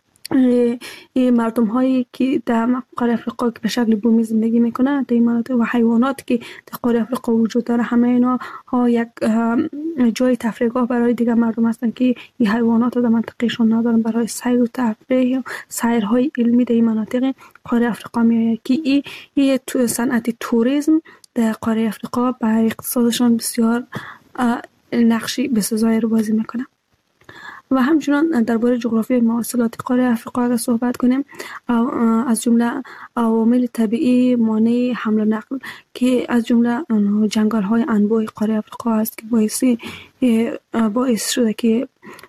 این مردم هایی که در قاره افریقا که به شکل بومی زندگی میکنند در این مناطق و حیوانات که در قاره افریقا وجود داره، همه اینا ها یک جای تفریحگاه برای دیگر مردم هستند که این حیوانات در منطقهشون ندارن. برای سیر و تفریح و سیرهای علمی در این مناطق قاره افریقا میآید که این ای صنعت توریسم در قاره افریقا به اقتصادشان بسیار نقشی بسزای رو بازی میکنه. و همچنان درباره جغرافی مواصلات قاره افریقا اگر صحبت کنیم، از جمله عوامل طبیعی مانع حمل و نقل که از جمله جنگل های انبوه قاره افریقا است که باعثی باعث شده که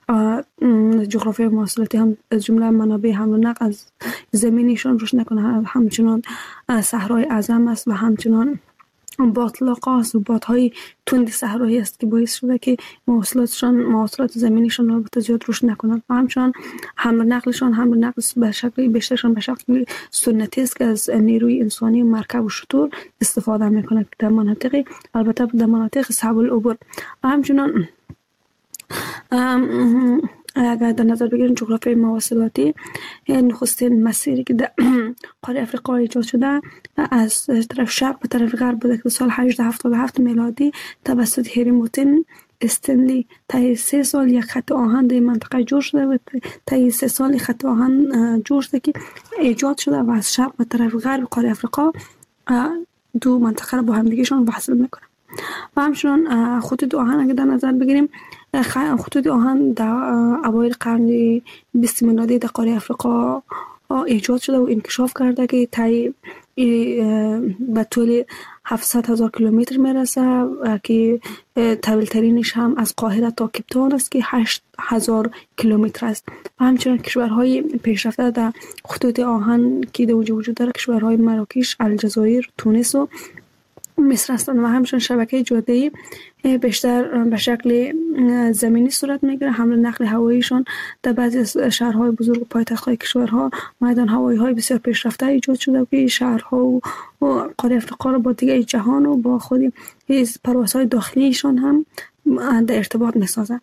جغرافی مواصلاتی هم از جمله منابع حمل و نقل از زمینیشان روش نکنه. همچنان صحرای اعظم است و همچنان باطلاق است و بادهای تند صحرایی است که باعث شده که مواصلاتشان مواصلات زمینیشان رو زیاد روش نکنند و همچنان حمل و نقلشان حمل و نقل به شکل بیشترشان به شکل سنتی است که از نیروی انسانی مرکب و شتر استفاده میکنند در مناطق البته در مناطق صعب العبور. و همچنان اگر در نظر بگیریم جغرافی مواصلاتی، نخستین مسیری که در قاره افریقا ایجاد شده از طرف شرق به طرف غرب بوده که سال هجده هفتاد و هفت میلادی توسط هری موتن استنلی طی سه سال یک خط آهن در منطقه جور شده و طی سه سال خط آهن جور شده که ایجاد شده و از شرق به طرف غرب قاره افریقا دو منطقه را با هم دیگهشان وصل میکنه. و همچنان خطوط آهن اگر در نظر بگیریم، خطوط آهن در اوایل قرن بیست میلادی در قاره افریقا ایجاد شده و انکشاف کرده که طی به طول هفتصد هزار کیلومتر میرسه که طویل ترینش هم از قاهره تا کیپتاون است که هشت هزار کیلومتر است. و همچنین کشورهای پیشرفته در خطوط آهن که در وجود داره کشورهای مراکش، الجزایر، تونس و مصر هستند و همچنین شبکه جاده‌ای بیشتر به شکل زمینی صورت میگیره. حمل نقل هواییشان در بعضی از شهرهای بزرگ و پایتخت‌های کشورها میدان هوایی های بسیار پیشرفته ایجاد شده که شهرها و قاره افریقا را با دیگه جهان و با خود پروازهای داخلیشان هم در ارتباط میسازه.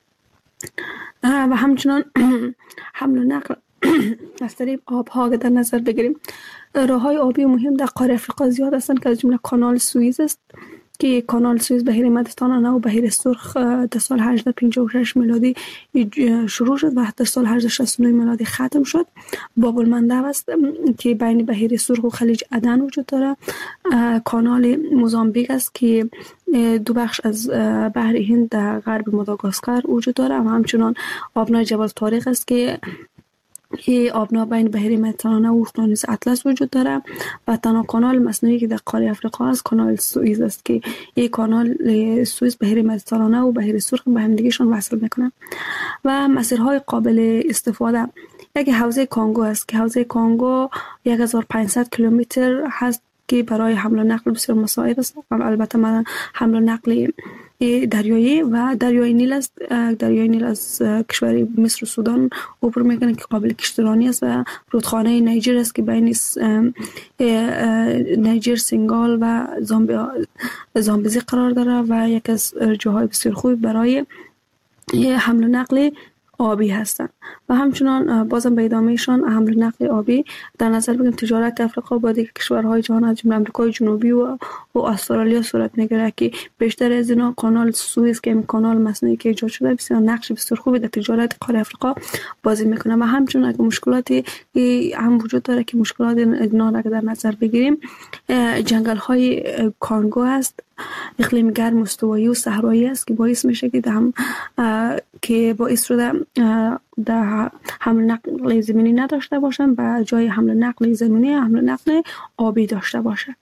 و همچنان حمل نقل از طریق آبها در نظر بگیریم، راههای آبی مهم در قاره افریقا زیاد هستند که از جمله کانال سوئیز است که کانال سوئیز بحیر مدیترانه و بحیر سرخ در سال هجده پنجاه و شش میلادی شروع شد و در سال هجده شصت و نه میلادی ختم شد. باب المندب است که بین بحیر سرخ و خلیج عدن وجود داره. کانال موزامبیک است که دو بخش از بحر هند در غرب ماداگاسکار وجود داره و همچنان آبنای جبل طارق است که این آبنا بین بحیر مدیترانه و اقیانوس اطلس وجود داره. و تنها کانال مصنوعی که در قاره افریقا است کانال سوئیز است که این کانال سوئیز بحیر مدیترانه و بحیر سرخ به هم دیگهشون وصل میکنه. و مسیرهای قابل استفاده، یک حوزه کانگو است که حوزه کانگو هزار و پانصد کیلومتر هست که برای حمل و نقل بسیار مساعد است. البته من حمل و نقل دریایی و دریای نیل است. دریای نیل از کشور مصر و سودان عبور میکنه که قابل کشتیرانی است و رودخانه نیجر است که بین نیجر، سنگال و زامبزی قرار داره و یک از جاهای بسیار خوب برای حمل و نقل آبی هستند. و همچنان بازم به ادامهشان حمل و نقل آبی در نظر بگیریم تجارت افریقا با دیگر کشورهای جهان از جمله آمریکای جنوبی و و استرالیا صورت میگیره که بیشتر از اینا کانال سوئز که کانال مصنوعی که ایجاد شده بسیار نقش بسیار خوبی در تجارت قاره افریقا بازی میکنه. و همچنان اگه مشکلاتی هم وجود داره که مشکلات اینا را در نظر بگیریم، جنگل های کانگو است، اقلیم گرم استوایی و صحرایی است که باعث میشه که هم که باعث شده در حمل نقل زمینی نداشته باشن و جای حمل نقل زمینی حمل نقل آبی داشته باشه.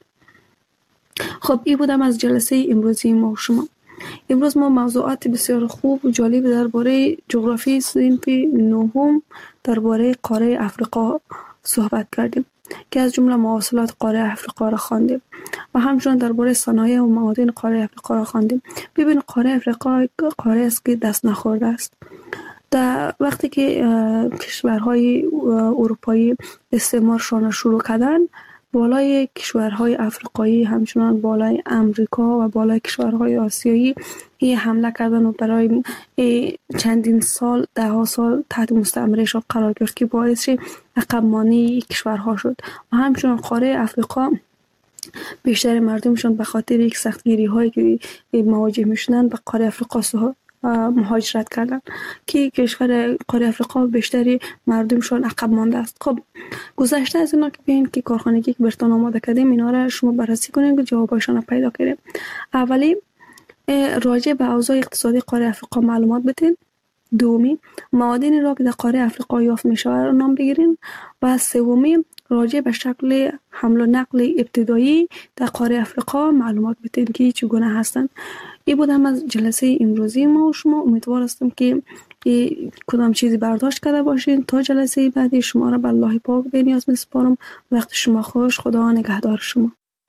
خب این بودم از جلسه امروزی ما و شما. امروز ما موضوعات بسیار خوب و جالب درباره جغرافی صنف نهم درباره قاره افریقا صحبت کردیم که از جمله مواصلات قاره افریقا را خواندیم و همچنین درباره صنایع و معادن قاره افریقا را خواندیم. ببین قاره افریقا قاره است که دست نخورده است. در وقتی که کشورهای اروپایی استعمارشان شروع کردن، بالای کشورهای افریقایی همچنان بالای امریکا و بالای کشورهای آسیایی این حمله کردن و برای چندین سال ده ها سال تحت مستعمرهشان قرار گرفت که باعث عقب مانی کشورها شد. و همچنان قاره افریقا بیشتر مردمشان به خاطر یک سختگیری هایی که مواجه میشدن به قاره افریقا مهاجرت کردن که کشور قاره افریقا بیشتری مردمشان عقب مانده است. خب گذشته از اینا که بیاین که کارخانگی که برتون آماده کردیم اینا را شما بررسی کنیم که جوابایشان پیدا کنیم. اولی راجع به اوضاع اقتصادی قاره افریقا معلومات بدین. دومی معادنی را که در قاره افریقا یافت می شود را نام بگیرین. و سومی راجع به شکل حمل و نقل ابتدایی در قاره افریقا معلومات بدین که چگونه هستند. این بودم از جلسه امروزی ما و شما. امیدوار هستم که کدام چیزی برداشت کرده باشین. تا جلسه بعدی شما را به الله پاک به نیاز می سپارم. وقت شما خوش. خدا نگهدار شما.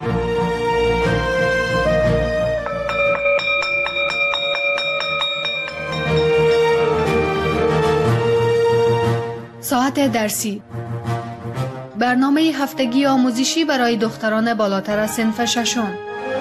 ساعت درسی، برنامه هفتگی آموزشی برای دختران بالاتر از صنف ششم.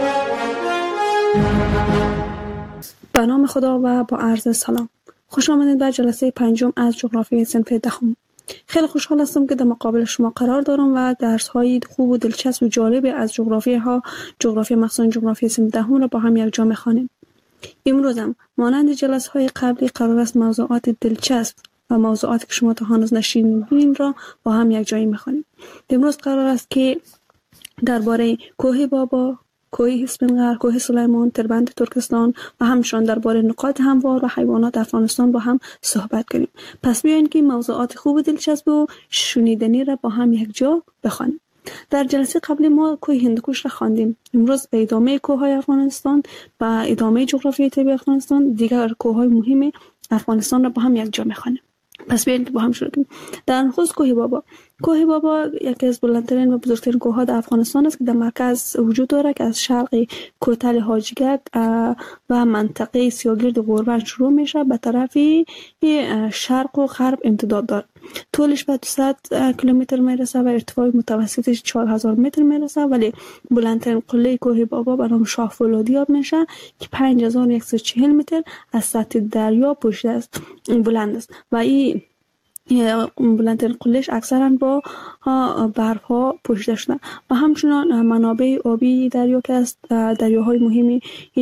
به نام خدا و با عرض سلام. خوش آمدید به جلسه پنجم از جغرافی صنف دهم. خیلی خوشحال هستم که در مقابل شما قرار دارم و درس های خوب و دلچسب و جالب از جغرافی ها جغرافی مخصوصا جغرافی صنف دهم را با هم یک جا می‌خوانیم. امروز هم مانند جلسه های قبلی قرار است موضوعات دلچسب و موضوعاتی که شما تا هنوز نشنیدین را با هم یک جایی می‌خوانیم. امروز قرار است که درباره کوه بابا، کوه اسفنقر، کوه سلیمان، تربند ترکستان و همچنین درباره نقاط هموار و حیوانات افغانستان با هم صحبت کنیم. پس بیاین که موضوعات خوب و دلچسب و شنیدنی را با هم یک جا بخوانیم. در جلسه قبلی ما کوه هندوکش را خواندیم. امروز به ادامه کوههای افغانستان و ادامه جغرافیای طبیعی افغانستان دیگر کوههای مهم افغانستان را با هم یک جا می‌خوانیم. پس بیاین که با هم شروع کنیم. در نخست کوه بابا. کوه بابا یکی از بلندترین و بزرگترین کوه‌ها در افغانستان است که در مرکز وجود دارد که از شرق کوتل حاجگک و منطقه سیاگرد غوربند شروع میشه به طرف شرق و غرب امتداد دارد. طولش به دویست کیلومتر میرسه و ارتفاع متوسطش چهار هزار متر میرسه، ولی بلندترین قله کوه بابا به نام شاه فولادی یاد میشه که پنج هزار و صد و چهل متر از سطح دریا پشت است بلند است و این بلندترین قلهش اکثرا با برف ها پوشیده شده و همچنان منابع آبی دریا که است دریاهای مهمی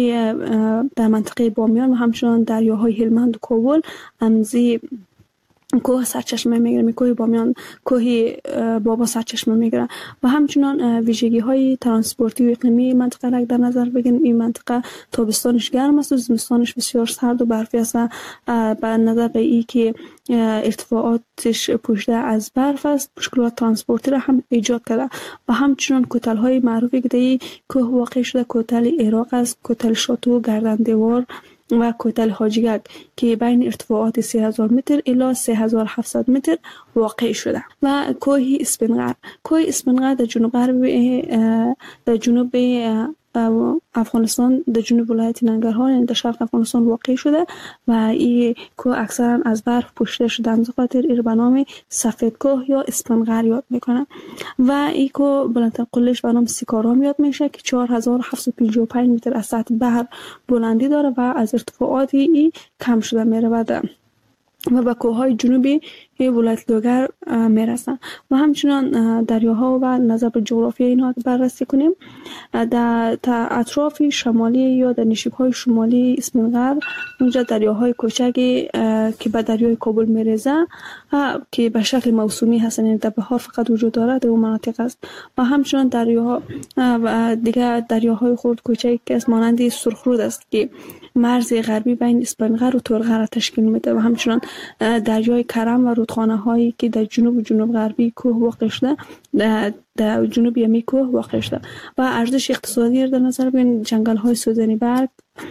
در منطقه بامیان و همچنان دریاهای هلمند و کابل امزی کوه سرچشمه میگیره. کوه بامیان کوه بابا سرچشمه میگیره و همچنان ویژگی های ترانسپورتی و اقلیمی منطقه را در نظر بگیریم. این منطقه تابستانش گرم است و زمستانش بسیار سرد و برفی است و به نظر به این که ارتفاعاتش پوشیده از برف است مشکلات ترانسپورتی را هم ایجاد کرده و همچنان کوتل های معروفی که در کوه واقع شده کوتل عراق است، کوتل شاتو، گردن دیوار و کوتل حاجگک که بین ارتفاعات سه هزار متر الی سه هزار و هفتصد متر واقع شده و کوه اسفنقر. کوه اسفنقر در جنوب غرب در جنوب افغانستان در جنوب ولایت ننگرهار یعنی در شرق افغانستان واقع شده و این کوه اکثرا از برف پوشیده شده، از خاطر این به نام سفید کوه یا اسفنگر یاد میکنه و این کوه بلندترین قلهش به نام سیکارام یاد میشه که چهار هزار و هفتصد و پنجاه و پنج متر از سطح بحر بلندی داره و از ارتفاعات این کم شده میره و و به کوههای جنوبی ولایت لوگر میرسن و همچنان دریاها و نظر به جغرافی اینها بررسی کنیم. در اطراف شمالی یا در نشیب‌های شمالی اسفنگر اونجا دریاهای کوچکی که به دریای کابل میرسه که به شکل موسومی هستن، یعنی در بهار فقط وجود داره در اون مناطق است و همچنان دریاها و دیگه دریاهای خرد کوچکی که از مانند سرخرود است که مرز غربی بین اسفنگر و ترغه را تشکیل میده و همچنان دریای کرم و رودخانه هایی که در جنوب و جنوب غربی کوه واقع شده در, در جنوب یمی کوه واقع شده و ارزش اقتصادی در نظر بگیریم جنگل های سوزنی برگ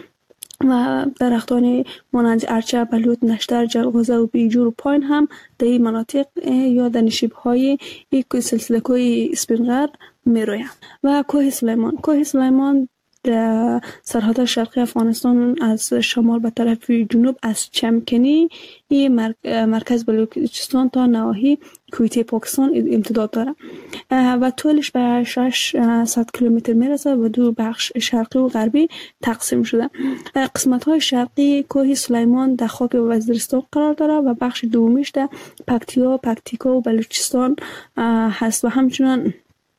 و درختان مانند ارچه، بلوط، نشتر، جلغوزه و بیجور و پاین هم در این مناطق یا در نشیب های سلسله کوه اسفنگر میروید. و کوه سلیمان کوه سلیمان در سرحد شرقی افغانستان از شمال به طرف جنوب از چمکنی این مرکز بلوچستان تا نواحی کویته پاکستان امتداد داره و طولش به ششصد کیلومتر میرسه و دو بخش شرقی و غربی تقسیم شده. قسمت های شرقی کوه سلیمان در خاک وزیرستان قرار داره و بخش دومیش در پکتیا، پکتیکا و بلوچستان هست و همچنان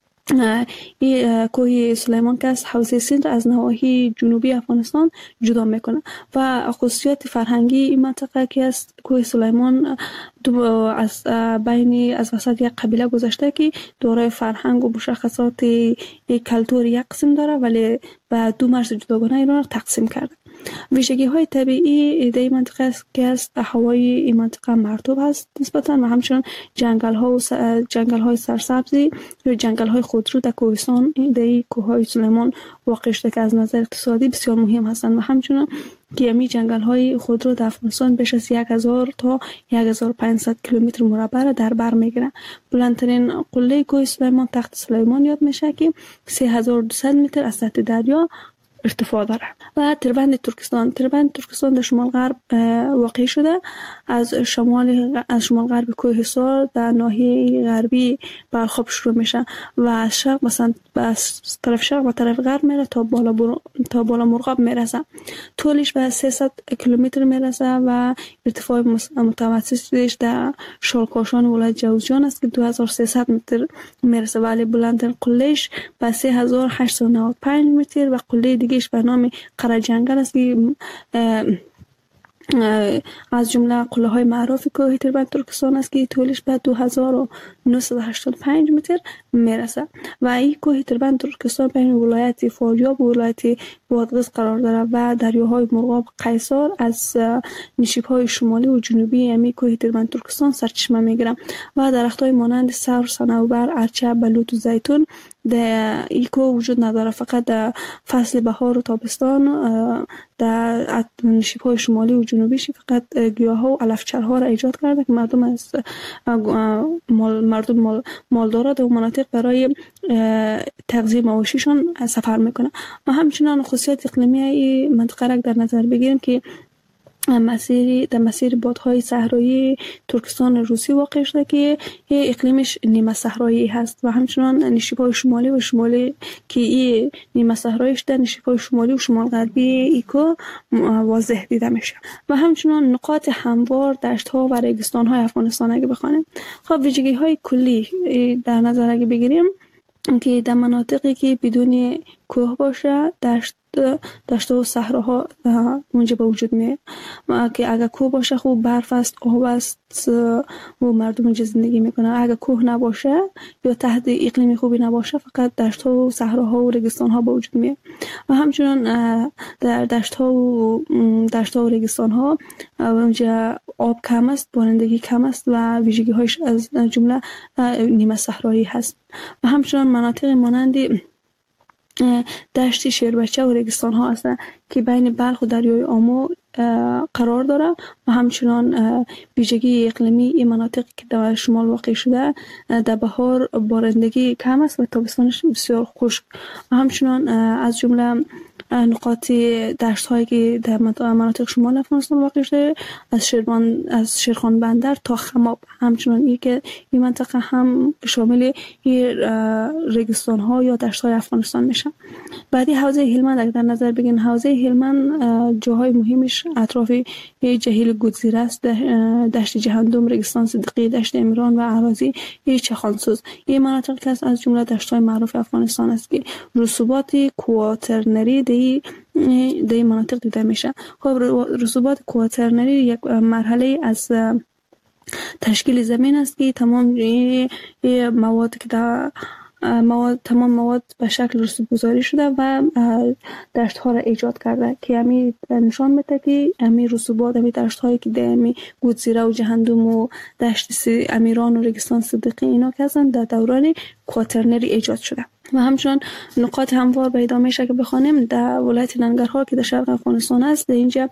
این کوه سلیمان که از حوزه سند از نواحی جنوبی افغانستان جدا میکنه و خصوصیات فرهنگی این منطقه که است کوه سلیمان دو از بین از وسط یک قبیله گذاشته که دارای فرهنگ و مشخصات کلتور یک قسم داره ولی به دو مرز جداگانه اینا را تقسیم کرده. ویژگی های طبیعی در این منطقه است که است هوای این منطقه مرطوب هست نسبتا و همچنان جنگل ها و س... جنگل های سرسبزی یا جنگل های خودرو در کوهستان در این کوه های سلیمان واقع شده که از نظر اقتصادی بسیار مهم هستند و همچنان که امی جنگل های خودرو در افغانستان بیش از یک هزار تا یک هزار و پانصد کیلومتر مربع در بر میگیرند. بلندترین قله کوه سلیمان تخت سلیمان یاد میشه که سه هزار و دویست متر از سطح دریا ارتفاع داره. و تربند ترکستان تربند ترکستان در شمال غرب واقع شده، از شمال از شمال غرب کوه حصار در ناحیه غربی برخوب شروع میشه و از شرق مثلا از طرف شرق و طرف غرب میره تا بالا بر... تا بالا مرغاب میرسه. طولش به سیصد کیلومتر میرسه و ارتفاع متوسطش در شالکاشان ولایت جوزجان است که دو هزار و سیصد متر میرسه ولی بلندترین قلهش به سه هزار و هشتصد و نود و پنج متر و قله دیگهش به نام قره جنگل است که از جمله قله های معروف کوه تربند ترکستان است که طولش به دو هزار و نهصد و هشتاد و پنج متر میرسه و این کوه تربند ترکستان بین ولایت فاریاب و ولایت بادغیس قرار داره و دریاهای مرغاب، قیصار از نشیب های شمالی و جنوبی امی کوه تربند ترکستان سرچشمه میگیره و درخت های مانند سرو، صنوبر، ارچه، بلوط و زیتون در ایکو وجود نداره. فقط در فصل بهار و تابستان در نشیب های شمالی و جنوبیش فقط گیاه ها و علفچرها را ایجاد کرده که مردم از مال مردم مال مالدارا در مناطق برای تغذیه مواشیشون سفر میکنه. و همچنان خصوصیت اقلیمی این منطقه را در نظر بگیریم که مسیری در مسیر بادهای صحرایی ترکستان روسی واقع شده که اقلیمش نیمه صحرایی هست و همچنان نشیب‌های شمالی و شمالی که این نیمه صحراییش در نشیب‌های شمالی و شمال غربی ایکو واضح دیده میشه. و همچنان نقاط هموار دشت‌ها و ریگستان‌های افغانستان اگه بخوانیم، خب ویژگی‌های کلی در نظر اگه بگیریم که در مناطقی که بدون کوه باشه دشت دشت و صحراها اونجا به وجود میاد که اگر کوه باشه خوب برف است، آب است و مردم اونجا زندگی میکنن. اگر کوه نباشه یا تحت اقلیمی خوبی نباشه فقط دشت ها و صحراها و ریگستان ها به وجود میاد. و همچنان در دشت ها و دشت ها و ریگستان ها اونجا آب کم است، بارندگی کم است و ویژگی هایش از جمله نیمه صحرایی هست. و همچنان مناطق مانند دشت شیربچه و ریگستان ها هستند که بین بلخ و دریای آمو قرار داره و همچنان ویژگی اقلیمی این مناطق که در شمال واقع شده در بهار بارندگی کم است و تابستانش بسیار خشک و همچنان از جمله نقاط دشت هایی که در مناطق شمال افغانستان واقع شده از شیربان از شیرخان بندر تا خماب همچنان این که این منطقه هم شامل این ریگستان ها یا دشت های افغانستان میشه. بعدی حوزه هلمند اگر در نظر بگیرین حوزه هلمند جاهای مهمش اطراف جهیل گودزیره است، دشت جهندم، ریگستان صدیقی، دشت امیران و اراضی چخانسوز. این مناطق که از جمله دشت های معروف افغانستان است که رسوبات کواترنری دی در این مناطق دیده میشه. خب رسوبات کواترنری یک مرحله از تشکیل زمین است که تمام مواد که در مواد تمام مواد به شکل رسوب گذاری شده و دشت ها را ایجاد کرده که همی نشان میده که همی رسوبات همی دشت هایی که در همی گودزیره و جهندم و دشت امیران و ریگستان صدیقی اینا که هستند در دوران کواترنری ایجاد شده. و همچنان نقاط هموار پیدا میشه که بخوانیم در ولایت ننگرهار که در شرق افغانستان است. در اینجا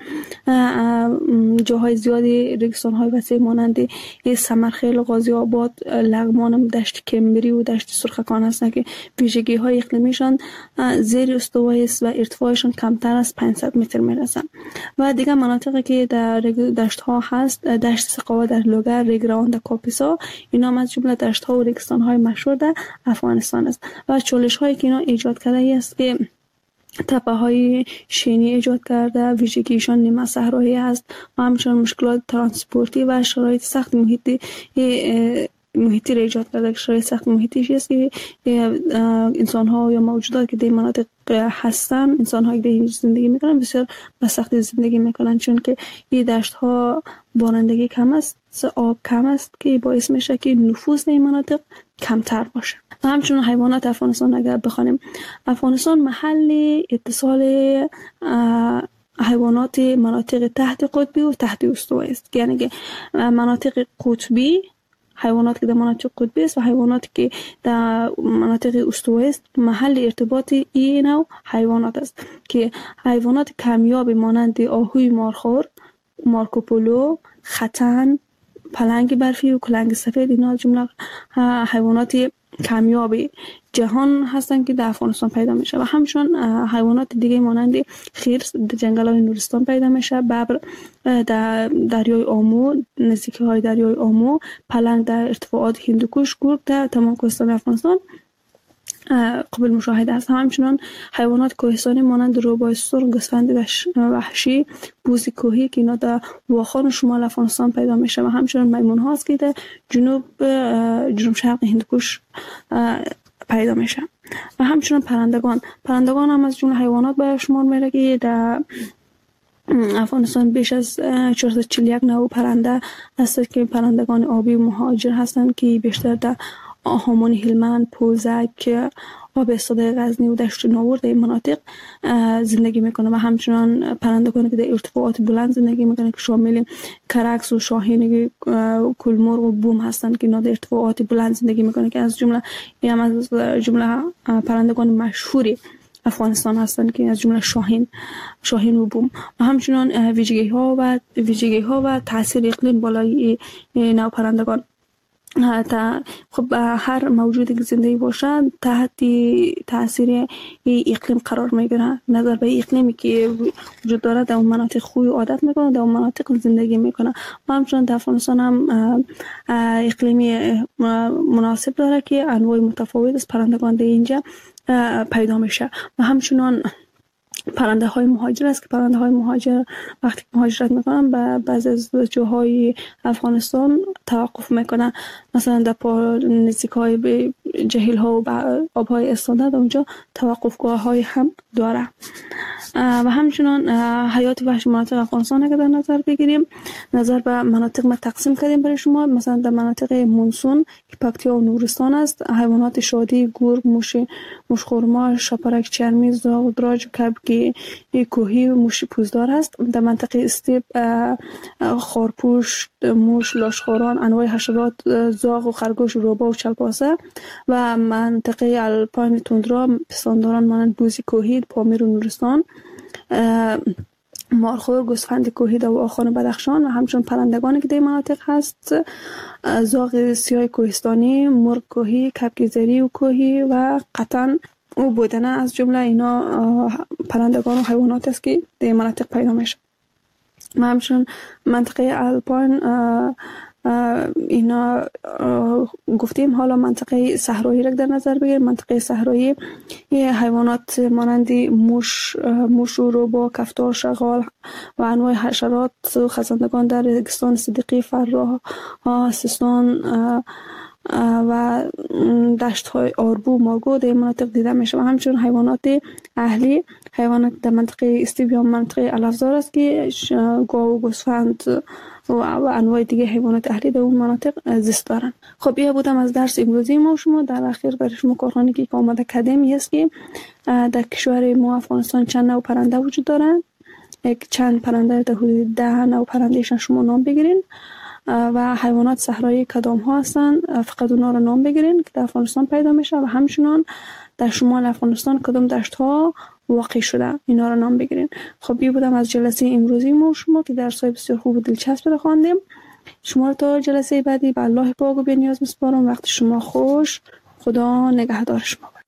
جاهای زیادی ریگستان های وسیع مانند سمرخیل، غازی آباد، لغمان، دشت کمبری و دشت سرخکان هستند که ویژگی های اقلیمیشان زیر استوایی است و ارتفاعشان کمتر از پانصد متر میرسند. و دیگر مناطقی که در دشت ها هست دشت سقاوه در لوگر، ریگروان در کاپیسا، اینا از جمله دشت ها و ریگستان های مشهور در افغانستان است. و چالش هایی که اینا ایجاد کرده است که تپه های شینی ایجاد کرده، ویژگیشان نیمه صحرایی است و همچنان مشکلات ترانسپورتی و شرایط سخت محیطی محیطی را ایجاد کرده. شرایط سخت محیطی است که انسان ها یا موجودات که در مناطق هستن، انسان هایی که در زندگی میکنن بسیار به سختی زندگی میکنن چون که این دشت ها بارندگی کم است، آب کم است که باعث میشه که نفوذ در این مناطق کمتر باشه. و همچنین حیوانات افغانستان اگر بخوانیم، افغانستان محل اتصال حیوانات مناطق تحت قطبی و تحت استوایی است، یعنی که مناطق قطبی حیوانات که در مناطق قطبی است و حیوانات که در مناطق استوایی است محل ارتباط این نوع حیوانات است که حیوانات کمیاب مانند آهوی مارخور، مارکوپولو، ختن، پلنگ برفی و کلنگ سفید اینا جمله حیوانات کمیاب جهان هستند که در افغانستان پیدا میشه. و همچنین حیوانات دیگه مانند خرس در جنگل‌های نورستان پیدا میشه، ببر در دریای آمو، نزدیکی های دریای آمو، پلنگ در ارتفاعات هندوکش، گرگ در تمام کوهستان افغانستان قابل مشاهده است. همچنین حیوانات کوهستانی مانند روباه سرخ، گوسفند وحشی، بوز کوهی که اینا در واخان شمال افغانستان پیدا میشه و همچنین میمون هاست که در جنوب جنوب شرق هندوکش پیدا میشه. و همچنین پرندگان پرندگان هم از جمله حیوانات به شمار میره که در افغانستان بیش از چهارصد و چهل و یک نوع پرنده هست که پرندگان آبی و مهاجر هستند که بیشتر در هامون هلمند، پوزک، آب استاده غزنی و دشت ناور در این مناطق زندگی میکنه. و همچنان پرندگانی که در ارتفاعات بلند زندگی میکنه که شامل کرکس و شاهین، کلمرغ و بوم هستند که اینا در ارتفاعات بلند زندگی میکنه که از جمله هم از جمله پرندگان مشهوری افغانستان هستند که از جمله شاهین شاهین و بوم. و همچنان ویژگی ها و ویژگی ها و تاثیر اقلیم بالای نوع پرندگان. تا خب هر موجودی که زندگی باشه تحت تاثیر اقلیم قرار میگیره. نظر به اقلیمی که وجود داره در اون مناطق خوی و عادت میکنه، در اون مناطق زندگی میکنه. و همچنان در افغانستان هم اقلیمی مناسب داره که انواع متفاوت از پرندگان در اینجا پیدا میشه. و همچنان پرنده های مهاجر است که پرنده های مهاجر وقتی مهاجرت میکنن به بعضی از جاهای افغانستان توقف میکنن، مثلا در پا نزدیک های به جهیل ها و آب های استانده در اونجا توقفگاه های هم داره. و همچنان حیات وحشی مناطق افغانستان اگر در نظر بگیریم، نظر به مناطق ما تقسیم کردیم برای شما. مثلا در مناطق مونسون که پکتیا و نورستان است، حیوانات شادی، گرگ، موش موشخورما، شاپرک چرمی، زاغ، دراج و کبک کوهی و موش پوزدار است. در منطقه استیپ خارپوش، موش، لاشخوران، انواع حشرات، زاغ و خرگوش و روباه و چلپاسه. و منطقه الپاین توندرا پستانداران مانند بوزی کوهی، پامیر و نورستان مارخور، گوسفند کوهی در آخان بدخشان و همچنین پرندگانی که در مناطق هست، زاغ سیاه کوهستانی، مرغ کوهی، کبک زری و کوهی و قطن و بودنه از جمله اینا پرندگان و حیوانات است که در مناطق پیدا میشه. و همچنین منطقه الپاین اینا گفتیم. حالا منطقه صحرایی را در نظر بگیریم. منطقه صحرایی حیوانات مانند موش، موش و روبا، کفتار، شغال و انواع حشرات و خزندگان در رگستان صدیقی، فراه، سیستان و دشت های آربو، مارگو در مناطق دیده میشه. و همچنین حیوانات اهلی، حیوانات در منطقه استیبیا منطقه الافزار است که گاو و گوسفند و انواع دیگه حیوانات اهلی در اون مناطق زیست دارن. خب این بودم از درس امروزی ما شما. در اخیر برای شما کارخانه که آماده کدمی است که در کشور ما افغانستان چند نوع پرنده وجود دارن. یک چند پرنده در حدود ده نوع پرندهشان شما نام بگیرین و حیوانات صحرایی کدام ها هستن فقط اونا رو نام بگیرین که در افغانستان پیدا میشه و همچنان در شمال افغانستان کدام دشت ها واقع شده اینا رو نام بگیرین. خب این بودم از جلسه امروزی ما شما که درس های بسیار خوب و دلچسب رو خواندیم. شما رو تا جلسه بعدی به الله پاک و بی‌نیاز میسپارم. وقت شما خوش. خدا نگهدار شما باد.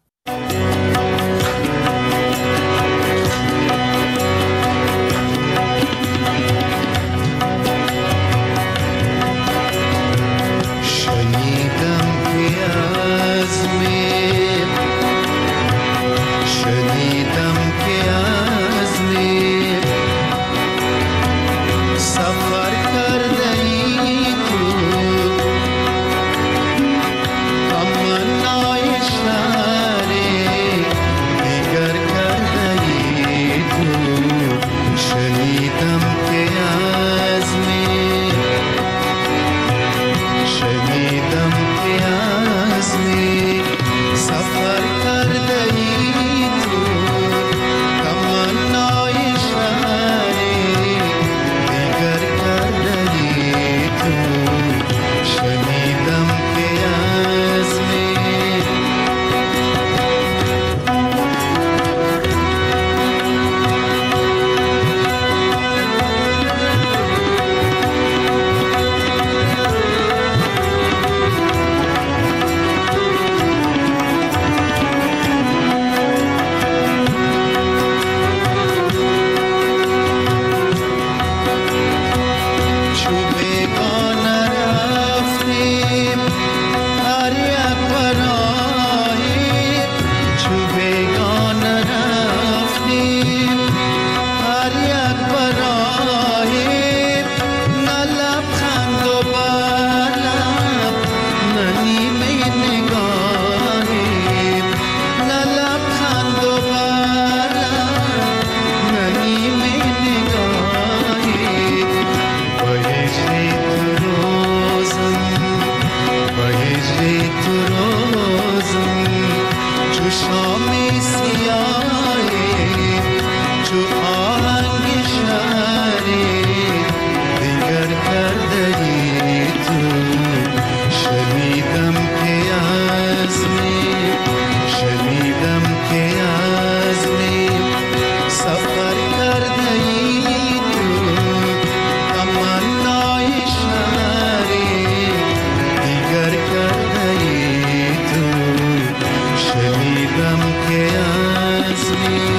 شنیدم که از